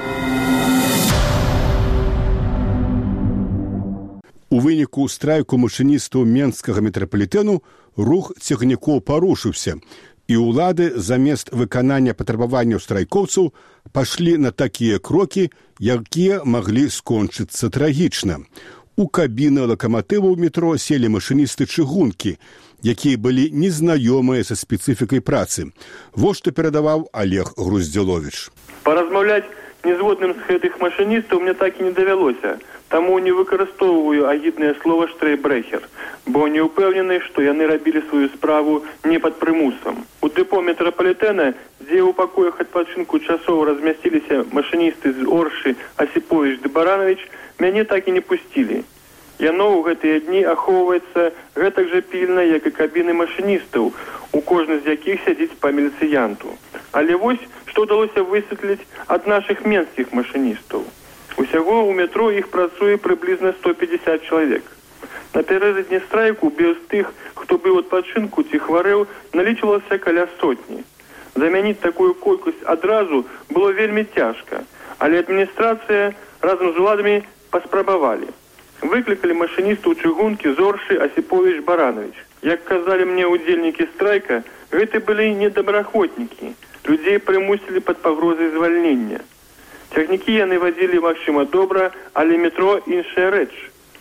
У выніку страйку машыністаў Менскага метрапалітэну рух цягнікоў парушыўся, і ўлады замест выканання патрабаванняў страйкоўцаў пашлі на такія крокі, якія маглі скончыцца трагічна. У кабіны лакаматываў метро селі машыністы чыгункі, якія былі незнаёмыя са спецыфікай працы. Вось што перадаваў Олег Груздзіловіч. Паразмаўляць незгодным з гэтых машыністаў мне так і не давялося, таму не выкарыстоўваю агіднае слова «штрейбрэхер», бо не ўпэўнены, што яны рабілі сваю справу не пад прымусам. У дэпо метрапалітэна, дзе ў пакоях адпачынку часоў размясціліся машыністы з Оршы Асіповіч ды Баранович, мяне так і не пусцілі. Яно ў гэтыя дні ахоўваецца гэтак жа пільна, як і кабіны машыністаў, у кожны з якіх сядзіць па міліцыянту. Але вось, што ўдалося высветліць ад нашых менскіх машыністаў. Усяго ў метро іх працуе прыблізна сто пятьдесят чалавек. Напярэдадні страйку без тых, хто быў у адпачынку ці хварэў, налічвалася каля сотні. Замяніць такую колькасць адразу было вельмі цяжка, але адміністрацыя разам з уладамі паспрабавалі. Выклікалі машыністаў чыгункі Зоршы Асіповіч Баранович. Як казалі мне удзельнікі страйка, гэта былі недобраахвотнікі. Людзей прымусілі пад пагрозай звальнення. Цягнікі яны вадзілі, магчыма, добра, але метро іншая рэч.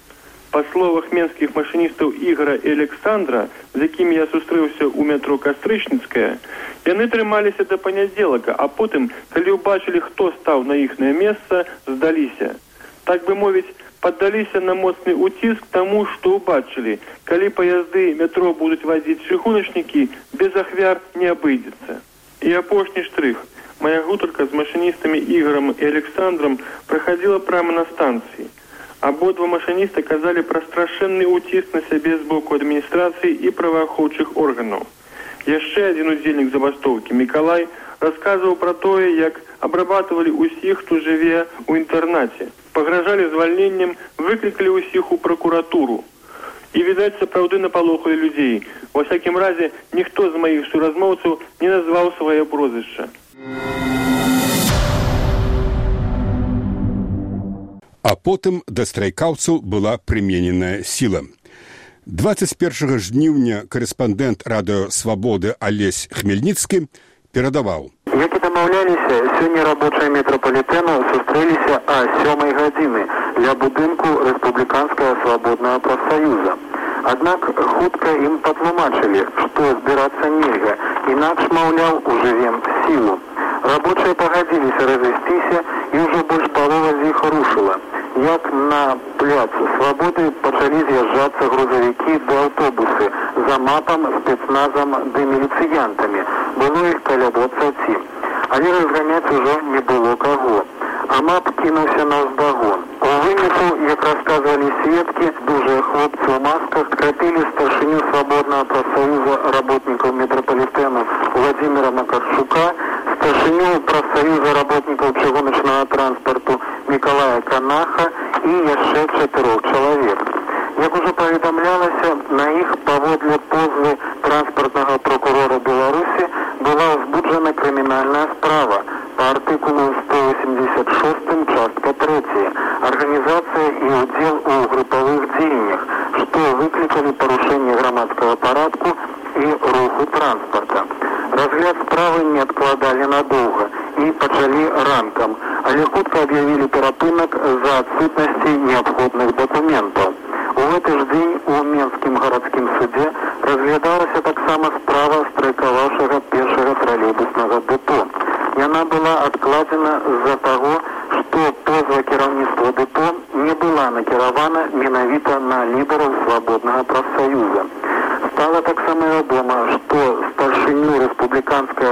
Па словах менскіх машыністаў Ігора і Александра, з якімі я сустрэўся ў метро Кастрычніцкая, яны трымаліся да панядзелака, а потым, калі ўбачылі, хто стаў на іхнае месца, здаліся. Так бы мовіць, паддаліся на моцны уціск таму, што ўбачылі, калі паязды метро будуць вазіць чыгуначнікі, без ахвяр не абыдзецца. І апошні штрых. Моя гутарка з машыністамі Ігорам і Александрам праходзіла прямо на станцыі. Абодва машыніста казалі пра страшэнны ўціск на сябе з боку адміністрацыі і праваахоўчых органаў. Яшчэ адзін удзельнік забастоўкі, Мікалай, расказваў пра тое, як абрабатывалі ўсіх, хто жыве ў інтэрнаце. Пагражалі звальненнем, выклікалі ўсіх у пракуратуру. І, відаць, сапраўды напалохалі людзей. Ва всякім разе, ніхто з маіх суразмоўцаў не назваў сваё прозвішча. А потым да страйкаўцаў была прымененая сіла. дваццаць першага жніўня карэспандэнт радыё «Свабоды» Алесь Хмельніцкі перадаваў. Як і дамаўляліся, сёння рабочыя метрапалітэну сустрэліся а сёмай гадзіны ля будынку Рэспубліканскага свабоднага прафсаюза. Аднак хутка ім патлумачылі, што збірацца нельга, інакш, маўляў, ужывем сілу. Рабочыя пагадзіліся разысціся, і ўжо больш палова з іх рушыла. Як на пляц Свабоды пачалі з'язджацца грузавікі ды аўтобусы за мапам, спецназам ды міліцыянтамі. Было іх каля дваццаці. Але разганяць ужо не было каго. А мап кінуўся наўздагон. У выніку, як расказвалі сведкі, дужыя хлопцы ў масках крапілі старшыню свабоднага прафсаюза работнікаў метрапалітэну Владзіміра Макарчука, старшыню прафсаюза работнікаў чыгуначнага транспарту Мікалая Канаха і яшчэ чатырох чалавек. Як ужо паведамлялася, на іх паводле позвы транспартнага прокурора Беларусі была ўзбуджана крымінальная справа па артыкулу сто восемьдесят шестым частка третья «Организация и удел у групповых дзеяннях», што выклікалі парушэнне грамадскага парадку і руху транспарта. Разгляд справы не адкладалі надоўга і пачалі ранкам, але хутка аб'явілі перапынак з-за адсутнасці неабходных дакументаў. У гэты ж дзень у Менскім гарадскім судзе разглядалася таксама справа страйкаваўшага першага тралейбуснага дэпо. Яна была адкладзена з-за таго, што позва кіраўніцтва дэпо не была накіравана менавіта на лідараў свабоднага прафсаюза. Стала таксама вядома, што старшыню Рэспубліканскага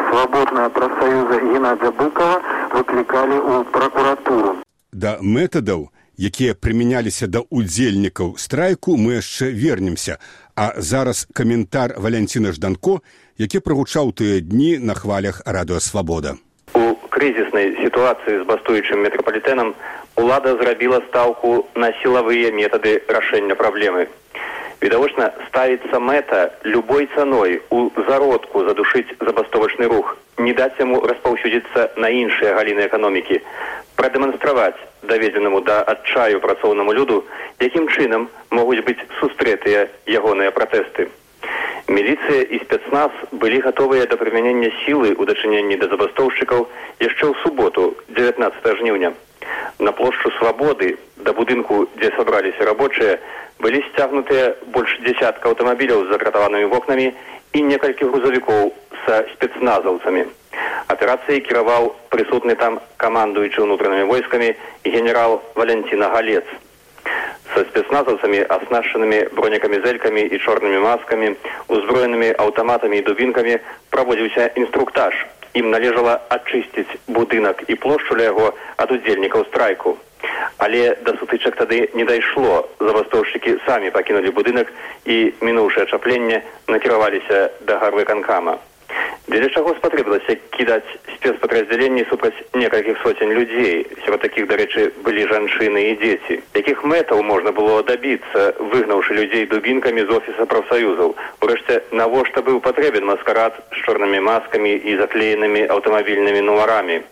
«Свободная профсоюза» Геннадия Быкова выкликали у прокуратуру. Да методаў, якія прымяняліся да удзельнікаў страйку, мы яшчэ вернемся. А зараз каментар Валянціна Жданко, які прагучаў тыя дні на хвалях радыё «Свабода». У крызіснай сітуацыі з бастуючым метрапалітэнам улада зрабіла стаўку на сілавыя метады рашэння праблемы. Відавочна, ставіцца мэта любой цаной у зародку задушыць забастовачны рух, не даць яму распаўсюдзіцца на іншыя галіны эканомікі, прадэманстраваць даведзенаму да адчаю працоўнаму люду, якім чынам могуць быць сустрэтыя ягоныя пратэсты. Міліцыя і спецназ былі гатовыя да прымянення сілы ў дачыненні да забастоўшчыкаў яшчэ ў суботу, дзевятнаццатага жніўня. На плошчу Свабоды, да будынку, дзе сабраліся рабочыя, былі сцягнутыя больш дзесятка аўтамабіляў з закратаванымі вокнамі і некалькі грузавікоў са спецназаўцамі. Аперацыяй кіраваў прысутны там камандуючы ўнутранымі войскамі генерал Валянціна Галец. Са спецназаўцамі, аснашчанымі бронекамізэлькамі і чорнымі маскамі, узброенымі аўтаматамі і дубінкамі, праводзіўся інструктаж. Ім належала ачысціць будынак і плошчу ля яго ад удзельнікаў страйку. Але да сутычак тады не дайшло. Забастоўшчыкі самі пакінулі будынак і, мінуўшы ачапленне, накіраваліся да гарвыканкама. Дзеля чаго спатрэбілася кідаць спецпадраздзяленні супраць некалькіх соцень людзей. Сярод такіх, дарэчы, былі жанчыны і дзеці. Якіх мэтаў можна было дабіцца, выгнаўшы людзей дубінкамі з офіса прафсаюзаў? Урэшце, навошта быў патрэбен маскарад з чорнымі маскамі і заклеенымі аўтамабільнымі нумарамі?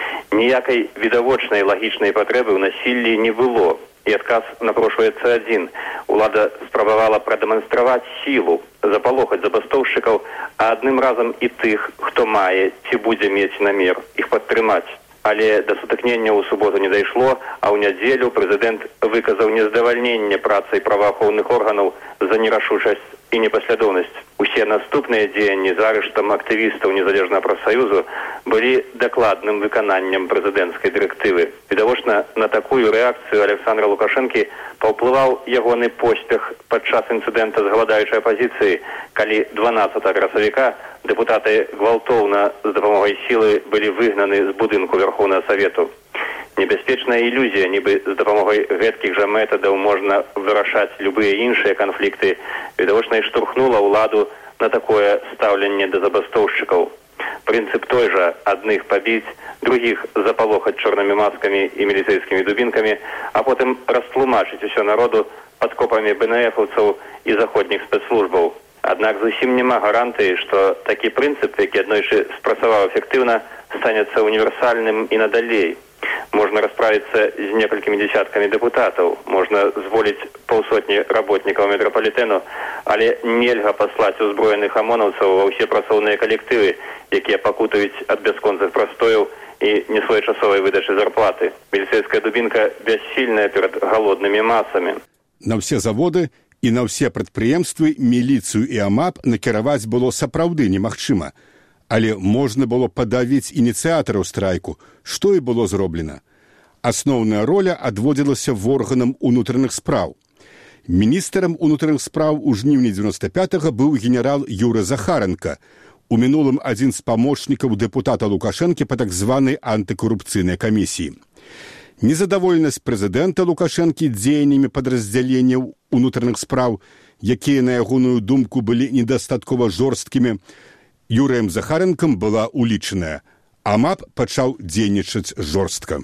Ніякай відавочнай лагічнай патрэбы ў насіллі не было. І адказ напрошваецца адзін. Улада спрабавала прадэманстраваць сілу, запалохаць забастоўшчыкаў, а адным разам і тых, хто мае ці будзе мець намер іх падтрымаць. Але да сутыкнення ў суботу не дайшло, а ў нядзелю прэзідэнт выказаў нездавальненне працай праваахоўных органаў за нерашучасць і непаслядоўнасць. Усе наступныя дзеянні з арыштам актывістаў незалежнага прафсаюзу былі дакладным выкананнем прэзідэнцкай дырэктывы. Відавочна, на такую рэакцыю Александра Лукашэнкі паўплываў ягоны поспех падчас інцыдэнта з галадаючай апазіцыі, калі дванаццатага красавіка дэпутаты гвалтоўна з дапамогай сілы былі выгнаны з будынку Верховнага Савету. Небяспечная ілюзія, нібы з дапамогай гэткіх жа метадаў можна вырашаць любыя іншыя канфлікты, відавочна і штурхнула ўладу на такое стаўленне да забастоўшчыкаў. Прынцып той жа: адных пабіць, другіх запалохаць чорнымі маскамі і міліцэйскімі дубінкамі, а потым растлумачыць усё народу падкопамі бэ эн эфаўцаў і заходніх спецслужбаў. Аднак зусім няма гарантыі, што такі прынцып, які аднойчы спрацаваў эфектыўна, станецца універсальным і надалей. Можна расправіцца з некалькімі десяткамі дэпутатаў, можна зволіць паўсотні работнікаў метрапалітэну, але нельга паслаць узброеных амонаўцаў ва ўсе працоўныя калектывы, якія пакутаюць ад бясконцых прастояў і несвоечасовай выдачы зарплаты. Міліцэйская дубінка бяссільная перад галоднымі масамі. На ўсе заводы і на ўсе прадпрыемствы міліцыю і АМАП накіраваць было сапраўды немагчыма. Але можна было падавіць ініцыятараў страйку, што і было зроблена. Асноўная роля адводзілася в органам унутраных спраў. Міністрам унутраных спраў у жніўні дзевяноста пятага быў генерал Юра Захаренка, у мінулым адзін з памочнікаў дэпутата Лукашэнкі па так званай антыкарупцыйнай камісіі. Незадаволенасць прэзідэнта Лукашэнкі дзеяннямі падраздзяленняў унутраных спраў, якія, на ягоную думку, былі недастаткова жорсткімі, Юрыем Захаренкам была улічаная. АМАП пачаў дзейнічаць жорстка.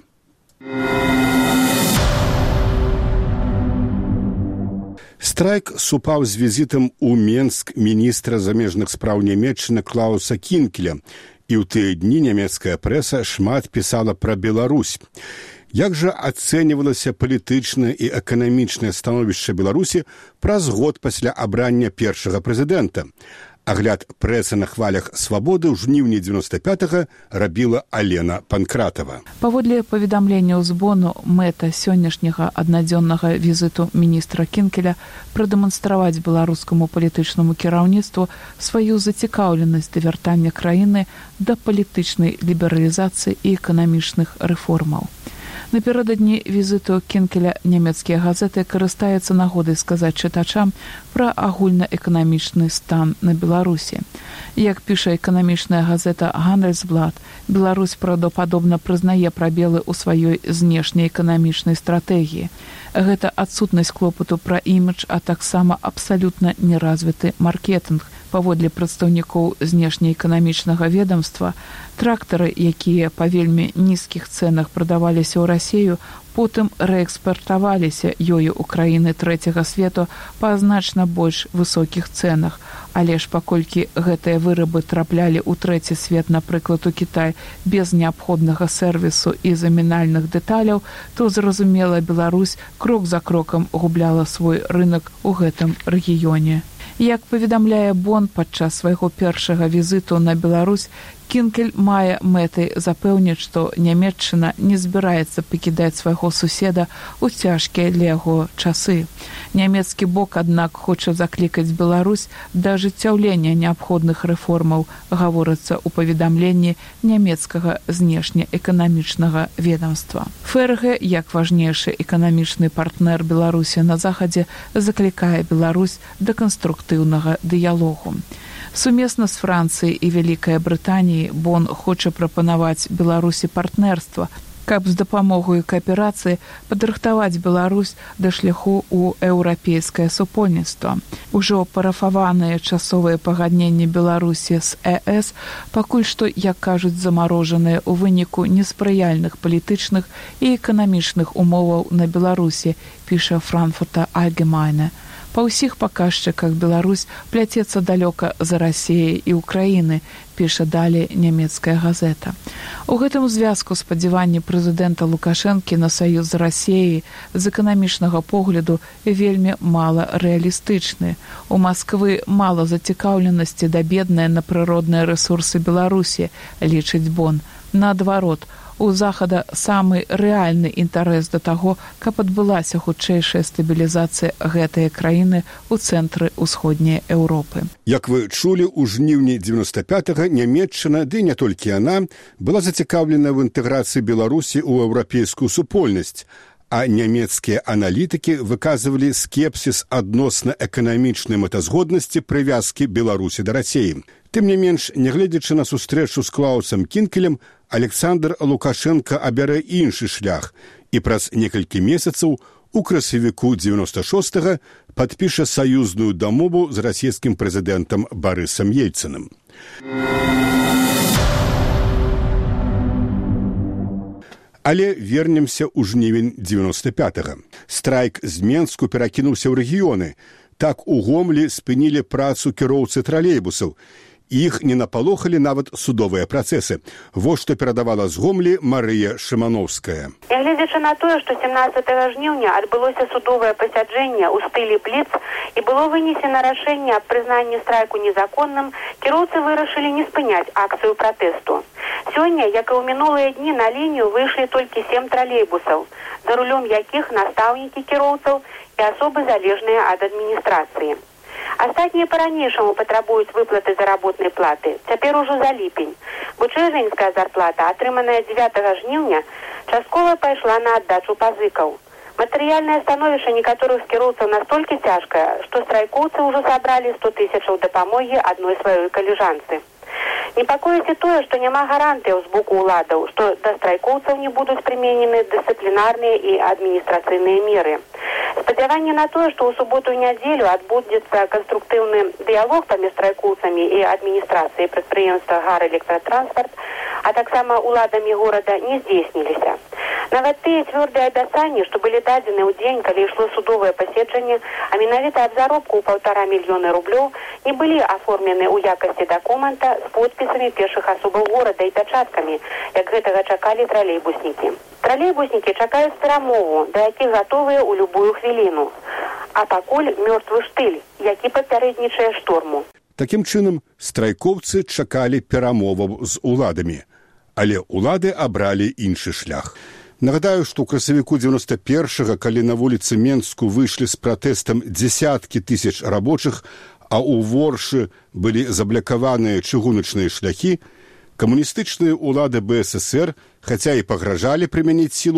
Страйк супаў з візітам у Менск міністра замежных спраў Нямецчыны Клауса Кінкеля, і ў тыя дні нямецкая прэса шмат пісала пра Беларусь. Як жа ацэньвалася палітычнае і эканамічнае становішча Беларусі праз год пасля абрання першага прэзідэнта? Агляд прэсы на хвалях «Свабоды» ў жніўні дзевяноста пятага рабіла Алена Панкратова. Паводле паведамленняў збону, мэта сённяшняга аднадзённага візіту міністра Кінкеля прадэманстраваць беларускаму палітычнаму кіраўніцтву сваю зацікаўленасць да вяртання краіны да палітычнай лібералізацыі і эканамічных рэформаў. Напярэдадні візіту Кінкеля нямецкія газеты карыстаюцца нагодай сказаць чытачам пра агульнаэканамічны стан на Беларусі. Як піша эканамічная газета «Гандельсблат», Беларусь правдападобна прызнае прабелы ў сваёй знешняй эканамічнай стратэгіі. Гэта адсутнасць клопату пра імідж, а таксама абсалютна неразвіты маркетынг. Паводле прадстаўнікоў знешнеэканамічнага ведомства, трактары, якія па вельмі нізкіх цэнах прадаваліся ў Расію, потым рээкспартаваліся ёю ў краіны трэцяга свету па значна больш высокіх цэнах. Але ж паколькі гэтыя вырабы траплялі ў трэці свет, напрыклад, у Кітай, без неабходнага сервісу і замінальных дэталяў, то, зразумела, Беларусь крок за крокам губляла свой рынок у гэтым рэгіёне. Як паведамляе Бон падчас свайго першага візіту на Беларусь, Кінкель мае мэтай запэўніць, што Нямецчына не збіраецца пакідаць свайго суседа ў цяжкія для яго часы. Нямецкі бок, аднак, хоча заклікаць Беларусь да ажыццяўлення неабходных рэформаў, гаворыцца ў паведамленні нямецкага знешнеэканамічнага ведомства. ФРГ, як важнейшы эканамічны партнер Беларусі на захадзе, заклікае Беларусь да канструктыўнага дыялогу. Сумесна з Францыяй і Вялікай Брытаніяй Бон хоча прапанаваць Беларусі партнерства, каб з дапамогай кааперацыі падрыхтаваць Беларусь да шляху ў еўрапейскае супольніцтва. Ужо парафаваныя часовыя пагадненні Беларусі з ЕС пакуль што, як кажуць, замарожаныя ў выніку неспрыяльных палітычных і эканамічных умоваў на Беларусі, піша Франкфуртер Allgemeine. Па ўсіх паказчыках Беларусь пляцецца далёка за Расіяй і Украіны, піша далей нямецкая газета. У гэтым звязку спадзяванні прэзідэнта Лукашэнкі на саюз з Расіяй з эканамічнага погляду вельмі мала рэалістычны. У Масквы мала зацікаўленасці да бедныя на прыродныя рэсурсы Беларусі, лічыць Бон. Наадварот, у захада самы рэальны інтарэс да таго, каб адбылася хутчэйшая стабілізацыя гэтае краіны ў цэнтры ўсходняй Еўропы. Як вы чулі, у жніўні дзевяноста пятага Нямецчына, ды не толькі яна, была зацікаўлена в інтэграцыі Беларусі ў еўрапейскую супольнасць, а нямецкія аналітыкі выказвалі скепсіс адносна эканамічнай мэтазгоднасці прывязкі Беларусі да Расіі. Тым не менш, нягледзячы на сустрэчу з Клаусам Кінкелем, Александр Лукашенко абярэ іншы шлях і праз некалькі месяцаў у красавіку дзевяноста шостага падпіша саюзную дамову з расійскім прэзідэнтам Барысам Ельцыным. Але вернемся ў жнівень дзевяноста пятага. Страйк з Менску перакінуўся ў рэгіёны. Так у Гомлі спынілі працу кіроўцы тралейбусаў. Іх не напалохалі нават судовыя працэсы. Вось што перадавала з Гомлі Марыя Шымановская. Нягледзячы на тое, што семнаццатага жніўня адбылося судовае пасяджэнне ў стылі бліц і было вынесена рашэнне аб прызнанні страйку незаконным, кіроўцы вырашылі не спыняць акцыю пратэсту. Сёння, як і ў мінулыя дні, на лінію выйшлі толькі сем тралейбусаў, за рулём якіх настаўнікі кіроўцаў і асобы залежныя ад адміністрацыі. Астатнія па-ранейшаму патрабуюць выплаты заработнай платы. Цяпер ужо за ліпень. Бо чэрвеньская зарплата, атрыманая дзевятага жніўня, часткова пайшла на аддачу пазыкаў. Матэрыяльнае становішча некаторых кіроўцаў настолькі цяжкае, што страйкоўцы ўжо сабралі сто тысячаў дапамогі адной сваёй каліжанцы. Непакоіць і тое, што няма гарантыяў з боку ўладаў, што да страйкоўцаў не будуць прыменены дысцыплінарныя і адміністрацыйныя меры. Спадзяванне на тое, што ў суботу і нядзелю адбудзецца канструктыўны дыялог паміж страйкоўцамі і адміністрацыяй прадпрыемства «Гар-электратранспарт», а таксама ўладамі горада не здзейсніліся. Нават тыя цвёрдыя абяцанні, што былі дадзены ў дзень, калі ішло судовае паседжанне, а менавіта аб заробку ў паўтара мільёны рублёў, не былі аформлены ў якасці дакумента з подпісамі першых асобаў горада і пячаткамі, як гэтага чакалі тралейбуснікі. Тралейбуснікі чакаюць перамову, да якіх гатовыя ў любую хвіліну. А пакуль мёртвы штыль, які папярэднічае шторму. Такім чынам, страйкоўцы чакалі перамоваў з уладамі, але улады абралі іншы шлях. Нагадаю, што ў красавіку дзевяноста першага, калі на вуліцы Менску выйшлі з пратэстам дзесяткі тысяч рабочых, а ў Воршы былі заблакаваныя чыгуначныя шляхі, камуністычныя ўлады БССР, хаця і пагражалі прымяніць сілу,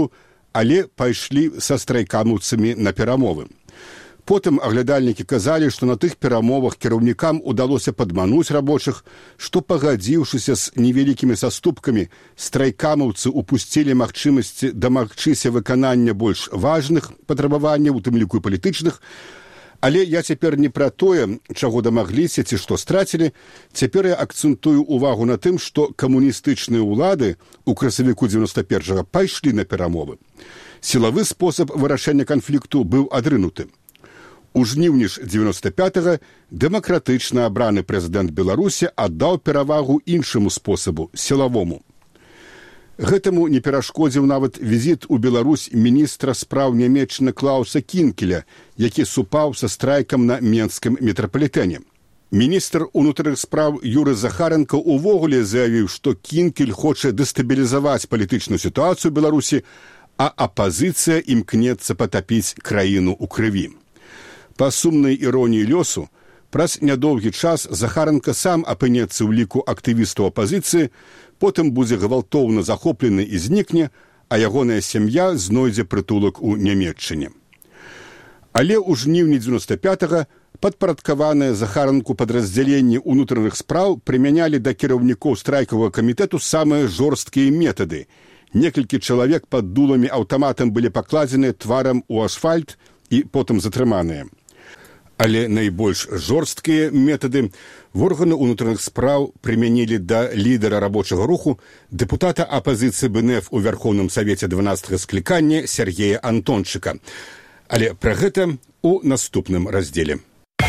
але пайшлі са страйкамаўцамі на перамовы. Потым аглядальнікі казалі, што на тых перамовах кіраўнікам удалося падмануць рабочых, што, пагадзіўшыся з невялікімі саступкамі, страйкамаўцы упусцілі магчымасці дамагчыся выканання больш важных патрабаванняў, у тым ліку і палітычных. Але я цяпер не пра тое, чаго дамагліся ці што страцілі. Цяпер я акцэнтую увагу на тым, што камуністычныя ўлады ў красавіку дзевяноста першага пайшлі на перамовы. Сілавы спосаб вырашэння канфлікту быў адрынуты. У жніўні ж дзевяноста пятага дэмакратычна абраны прэзідэнт Беларусі аддаў перавагу іншаму спосабу – сілавому. Гэтаму не перашкодзіў нават візіт у Беларусь міністра спраў Нямецчыны Клауса Кінкеля, які супаў са страйкам на менскім метрапалітэне. Міністр унутраных спраў Юры Захаренко увогуле заявіў, што Кінкель хоча дэстабілізаваць палітычную сітуацыю ў Беларусі, а апазіцыя імкнецца патапіць краіну ў крыві. Па сумнай іроніі лёсу, праз нядоўгі час Захаренко сам апынецца ў ліку актывістаў апазіцыі, потым будзе гвалтоўна захоплены і знікне, а ягоная сям'я знойдзе прытулак у Нямецчыне. Але ў жніўні дзевяноста пятага падпарадкаваныя Захаренку падраздзяленні ўнутраных спраў прымянялі да кіраўнікоў страйкавага камітэту самыя жорсткія метады. Некалькі чалавек пад дуламі аўтаматам былі пакладзены тварам у асфальт і потым затрыманыя. Але найбольш жорсткія метады в органы ўнутраных спраў прымянілі да лідара рабочага руху, дэпутата апазіцыі БНФ у Вярхоўным Савеце дванаццатага склікання Сергея Антончыка. Але пра гэта у наступным раздзеле.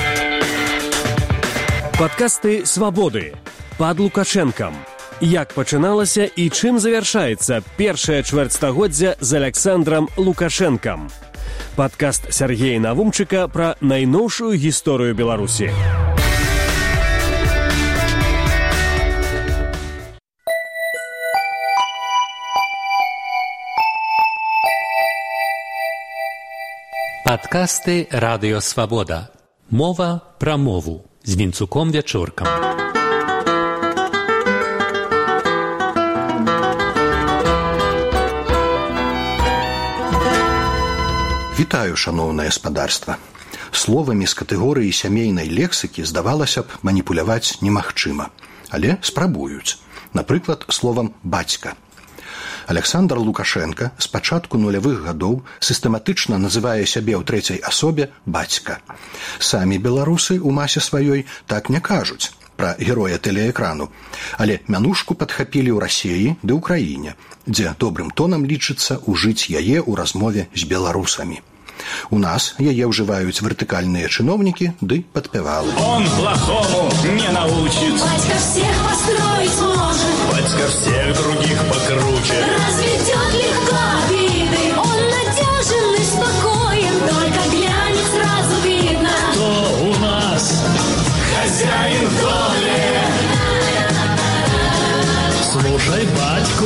Падкасты «Свабоды» пад Лукашэнкам. Як пачыналася і чым завяршаецца першае чвэрцьстагоддзя з Аляксандрам Лукашэнкам. Падкаст Сергея Навумчыка пра найноўшую гісторыю Беларусі. Падкасты «Радыё Свабода». Мова пра мову з Вінцуком Вячоркам. Вітаю, шаноўнае спадарства. Словамі з катэгорыі сямейнай лексікі, здавалася б, маніпуляваць немагчыма. Але спрабуюць. Напрыклад, словам «бацька». Аляксандр Лукашенка з пачатку нулявых гадоў сістэматычна называе сябе ў трэцяй асобе «бацька». Самі беларусы ў масе сваёй так не кажуць пра героя тэлеэкрану, але мянушку падхапілі ў Расіі ды ў краіне, дзе добрым тонам лічыцца ўжыць яе ў размове з беларусамі. У нас яе ўжываюць вертыкальныя чыноўнікі ды падпявалы. Он плохому не научит. Батька всех построить может. Батька всех других покруче. Разведет легко обиды. Он надежен и спокоен. Только глянет, сразу видно. Кто у нас хозяин в доме? Слушай батьку.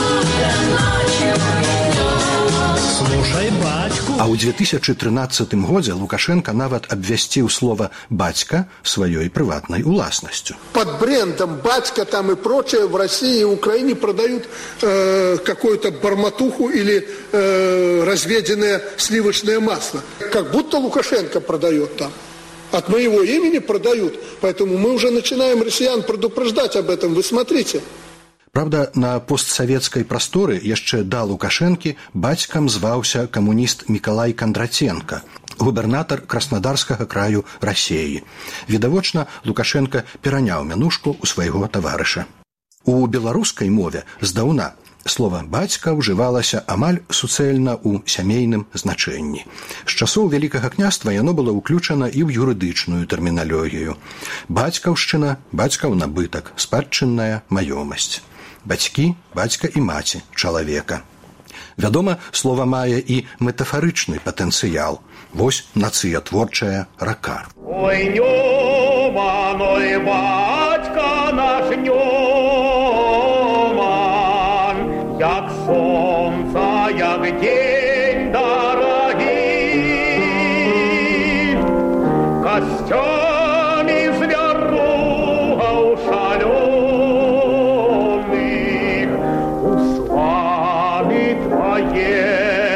Слушай батьку. А ў дзве тысячы трынаццатым годзе Лукашенко нават абвясціў слова «бацька» сваёй прыватнай уласнасцю. Под брендом «батька» там и прочее в России и Украине продают э, какую-то барматуху или э, разведенное сливочное масло. Как будто Лукашенко продает там. От моего имени продают. Поэтому мы уже начинаем россиян предупреждать об этом. Вы смотрите. Правда, на постсавецкай прасторы яшчэ да Лукашэнкі бацькам зваўся камуніст Мікалай Кандратенка, губернатар Краснодарскага краю Расіі. Відавочна, Лукашенка пераняў мянушку ў свайго таварыша. У беларускай мове здаўна слова «бацька» ўжывалася амаль суцэльна ў сямейным значэнні. З часоў Вялікага княства яно было ўключана і ў юрыдычную тэрміналогію. Бацькаўшчына, бацькаў набытак, спадчынная маёмасць. Бацькі, бацька і маці чалавека. Вядома, слова мае і метафарычны патэнцыял. Вось нацыятворчая рака. Ой, Нёман, ой, батька наш Нёман, як сонца, як день дорогі, костями зверругаў шалёных, у славе твоей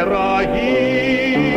берагі.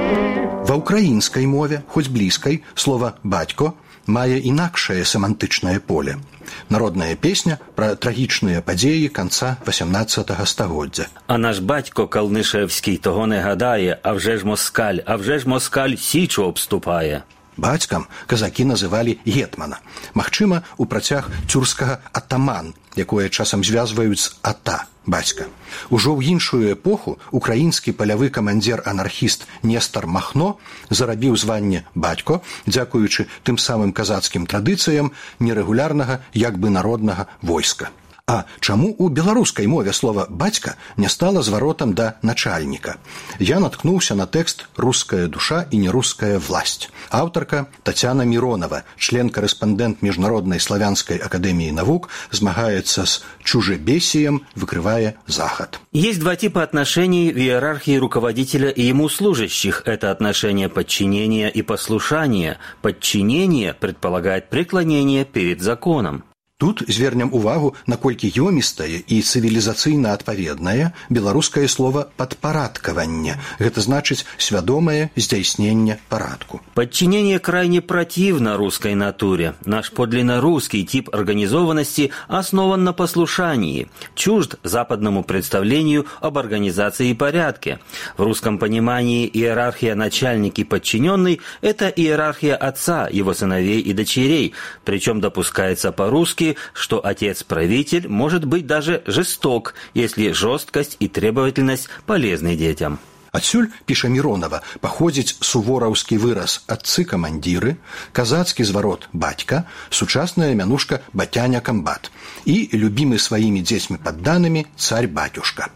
Ва ўкраінскай мове, хоць блізкай, слова «бацько» мае інакшае семантычнае поле. Народная песня пра трагічныя падзеі канца васямнаццатага стагоддзя. А наш батько Калнишевський того не гадає, а вже ж москаль, а вже ж москаль січу обступає. Бацькам казакі называлі гетмана. Магчыма, у працяг цюрскага атаман, якое часам звязваюць з ата, бацька. Ужо ў іншую эпоху украінскі палявы камандзір-анархіст Нестар Махно зарабіў званне бацько, дзякуючы тым самым казацкім традыцыям нерэгулярнага, як бы народнага войска. А чаму ў беларускай мове слова «бацька» не стала зваротам да начальніка? Я наткнуўся на тэкст «Русская душа и нерусская власть». Аўтарка Татьяна Миронова, член-корреспондент Международной славянской академии наук, змагаецца с чужебесием, выкрывая Захад. Есть два типа отношений в иерархии руководителя и ему служащих. Это отношение подчинения и послушания. Подчинение предполагает преклонение перед законом. Тут звернем увагу, наколькі ёмістае і цывілізацыйна адпаведнае беларускае слова «падпарадкаванне». Гэта значыць свядомае здзяйсненне парадку. Подчинение крайне противно русской натуре. Наш подлинно русский тип организованности основан на послушании, чужд западному представлению об организации и порядке. В русском понимании иерархия начальник и подчиненный – это иерархия отца, его сыновей и дочерей, причем допускается по-русски, что отец-правитель может быть даже жесток, если жесткость и требовательность полезны детям. Адсюль, піша Миронова, паходзіць сувораўскі выраз «адцы-камандзіры», казацкі зварот «бацька», сучасная мянушка «батяня-камбат» і любімы сваімі дзецьмі падданымі «царь-батюшка».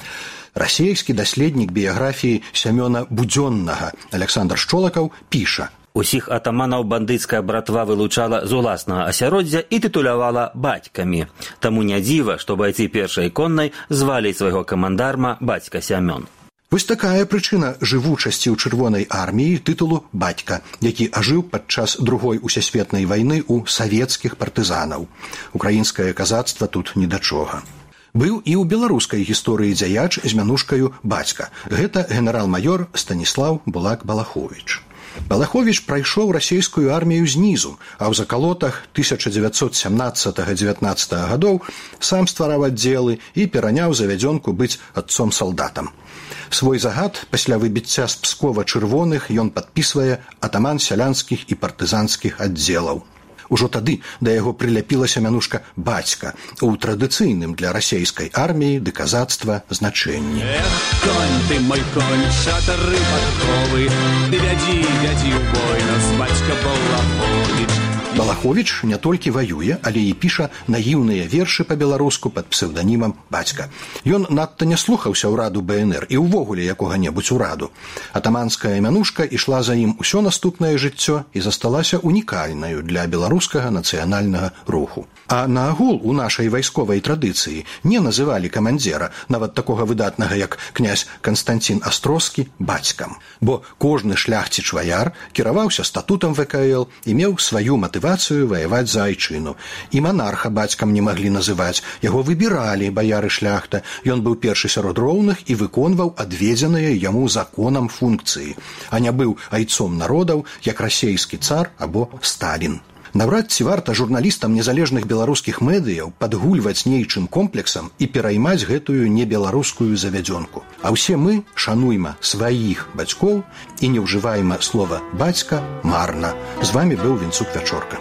Расейскі даследнік біяграфіі Сямёна Будзённага Александр Шчолакаў піша: Усіх атаманаў бандыцкая братва вылучала з уласнага асяроддзя і тытулявала бацькамі. Таму не дзіва, што байцы першай коннай звалі свайго камандарма бацька Сямён. Вось такая прычына жывучасці ў чырвонай арміі тытулу «бацька», які ажыў падчас другой усесветнай вайны ў савецкіх партызанаў. Украінскае казацтва тут ні да чога. Быў і ў беларускай гісторыі дзяяч з мянушкаю «бацька». Гэта генерал-маёр Станіслаў Булак-Балаховіч. Балаховіч прайшоў расійскую армію знізу, а ў закалотах тысяча дзевяцьсот сямнаццатага — дзевятнаццатага гадоў сам ствараў аддзелы і пераняў завядзёнку быць адцом-салдатам. Свой загад пасля выбіцця з Пскова чырвоных ён падпісвае атаман сялянскіх і партызанскіх аддзелаў. Ужо тады да яго прыляпілася мянушка «бацька» у традыцыйным для расейскай арміі ды казацтва значэнні. Эх, конь ты, мой конь, шатары падковы, ты вядзі, вядзі ў бой нас, бацька Балаховіч. Балаховіч не толькі ваюе, але і піша наіўныя вершы па-беларуску пад псеўданімам «бацька». Ён надта не слухаўся ўраду бэ эн эр і ўвогуле якога-небудзь ураду. Атаманская мянушка ішла за ім усё наступнае жыццё і засталася унікальнаю для беларускага нацыянальнага руху. А наагул у нашай вайсковай традыцыі не называлі камандзіра, нават такога выдатнага, як князь Канстанцін Астроскі, бацькам. Бо кожны шляхціч-ваяр кіраваўся статутам вэ ка эл і меў сваю матывацыю ваяваць за айчыну. І манарха бацькам не маглі называць, яго выбіралі баяры-шляхта. Ён быў першы сярод роўных і выконваў адведзеныя яму законам функцыі, а не быў айцом народаў, як расейскі цар або Сталін. Наўрад ці варта журналістам незалежных беларускіх медыяў падгульваць нейчым комплексам і пераймаць гэтую небеларускую завядзёнку. А ўсе мы шануйма сваіх бацькоў і не ўжывайма слова «бацька» марна. З вамі быў Вінцук Вячорка.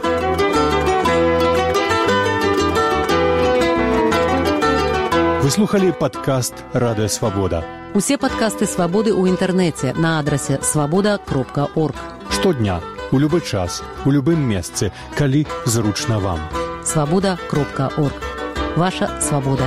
Вы слухали падкаст «Радыё Свабода». Усе падкасты «Свабоды» ў інтэрнэце на адрасе свабода кропка орг. Штодня, у любы час, у любым месцы, калі зручна вам. свабода кропка орг. Ваша свабода.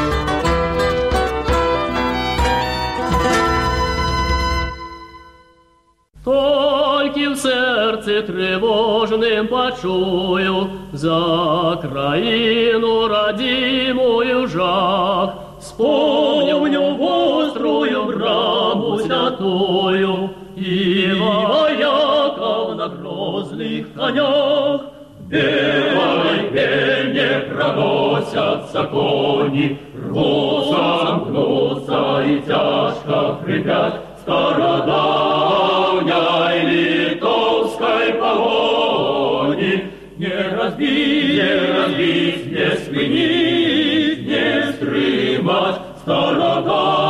Толькі в сердце тревожным почую за краину родимую жах. Вспомню острую браму святую и вояков на грозных конях. Белой пене проносит носятся кони, рвутся, мкнутся и тяжко хрипят стародавней литовской погони. Не разбить, не разбить, не спинить, не стремать стародавней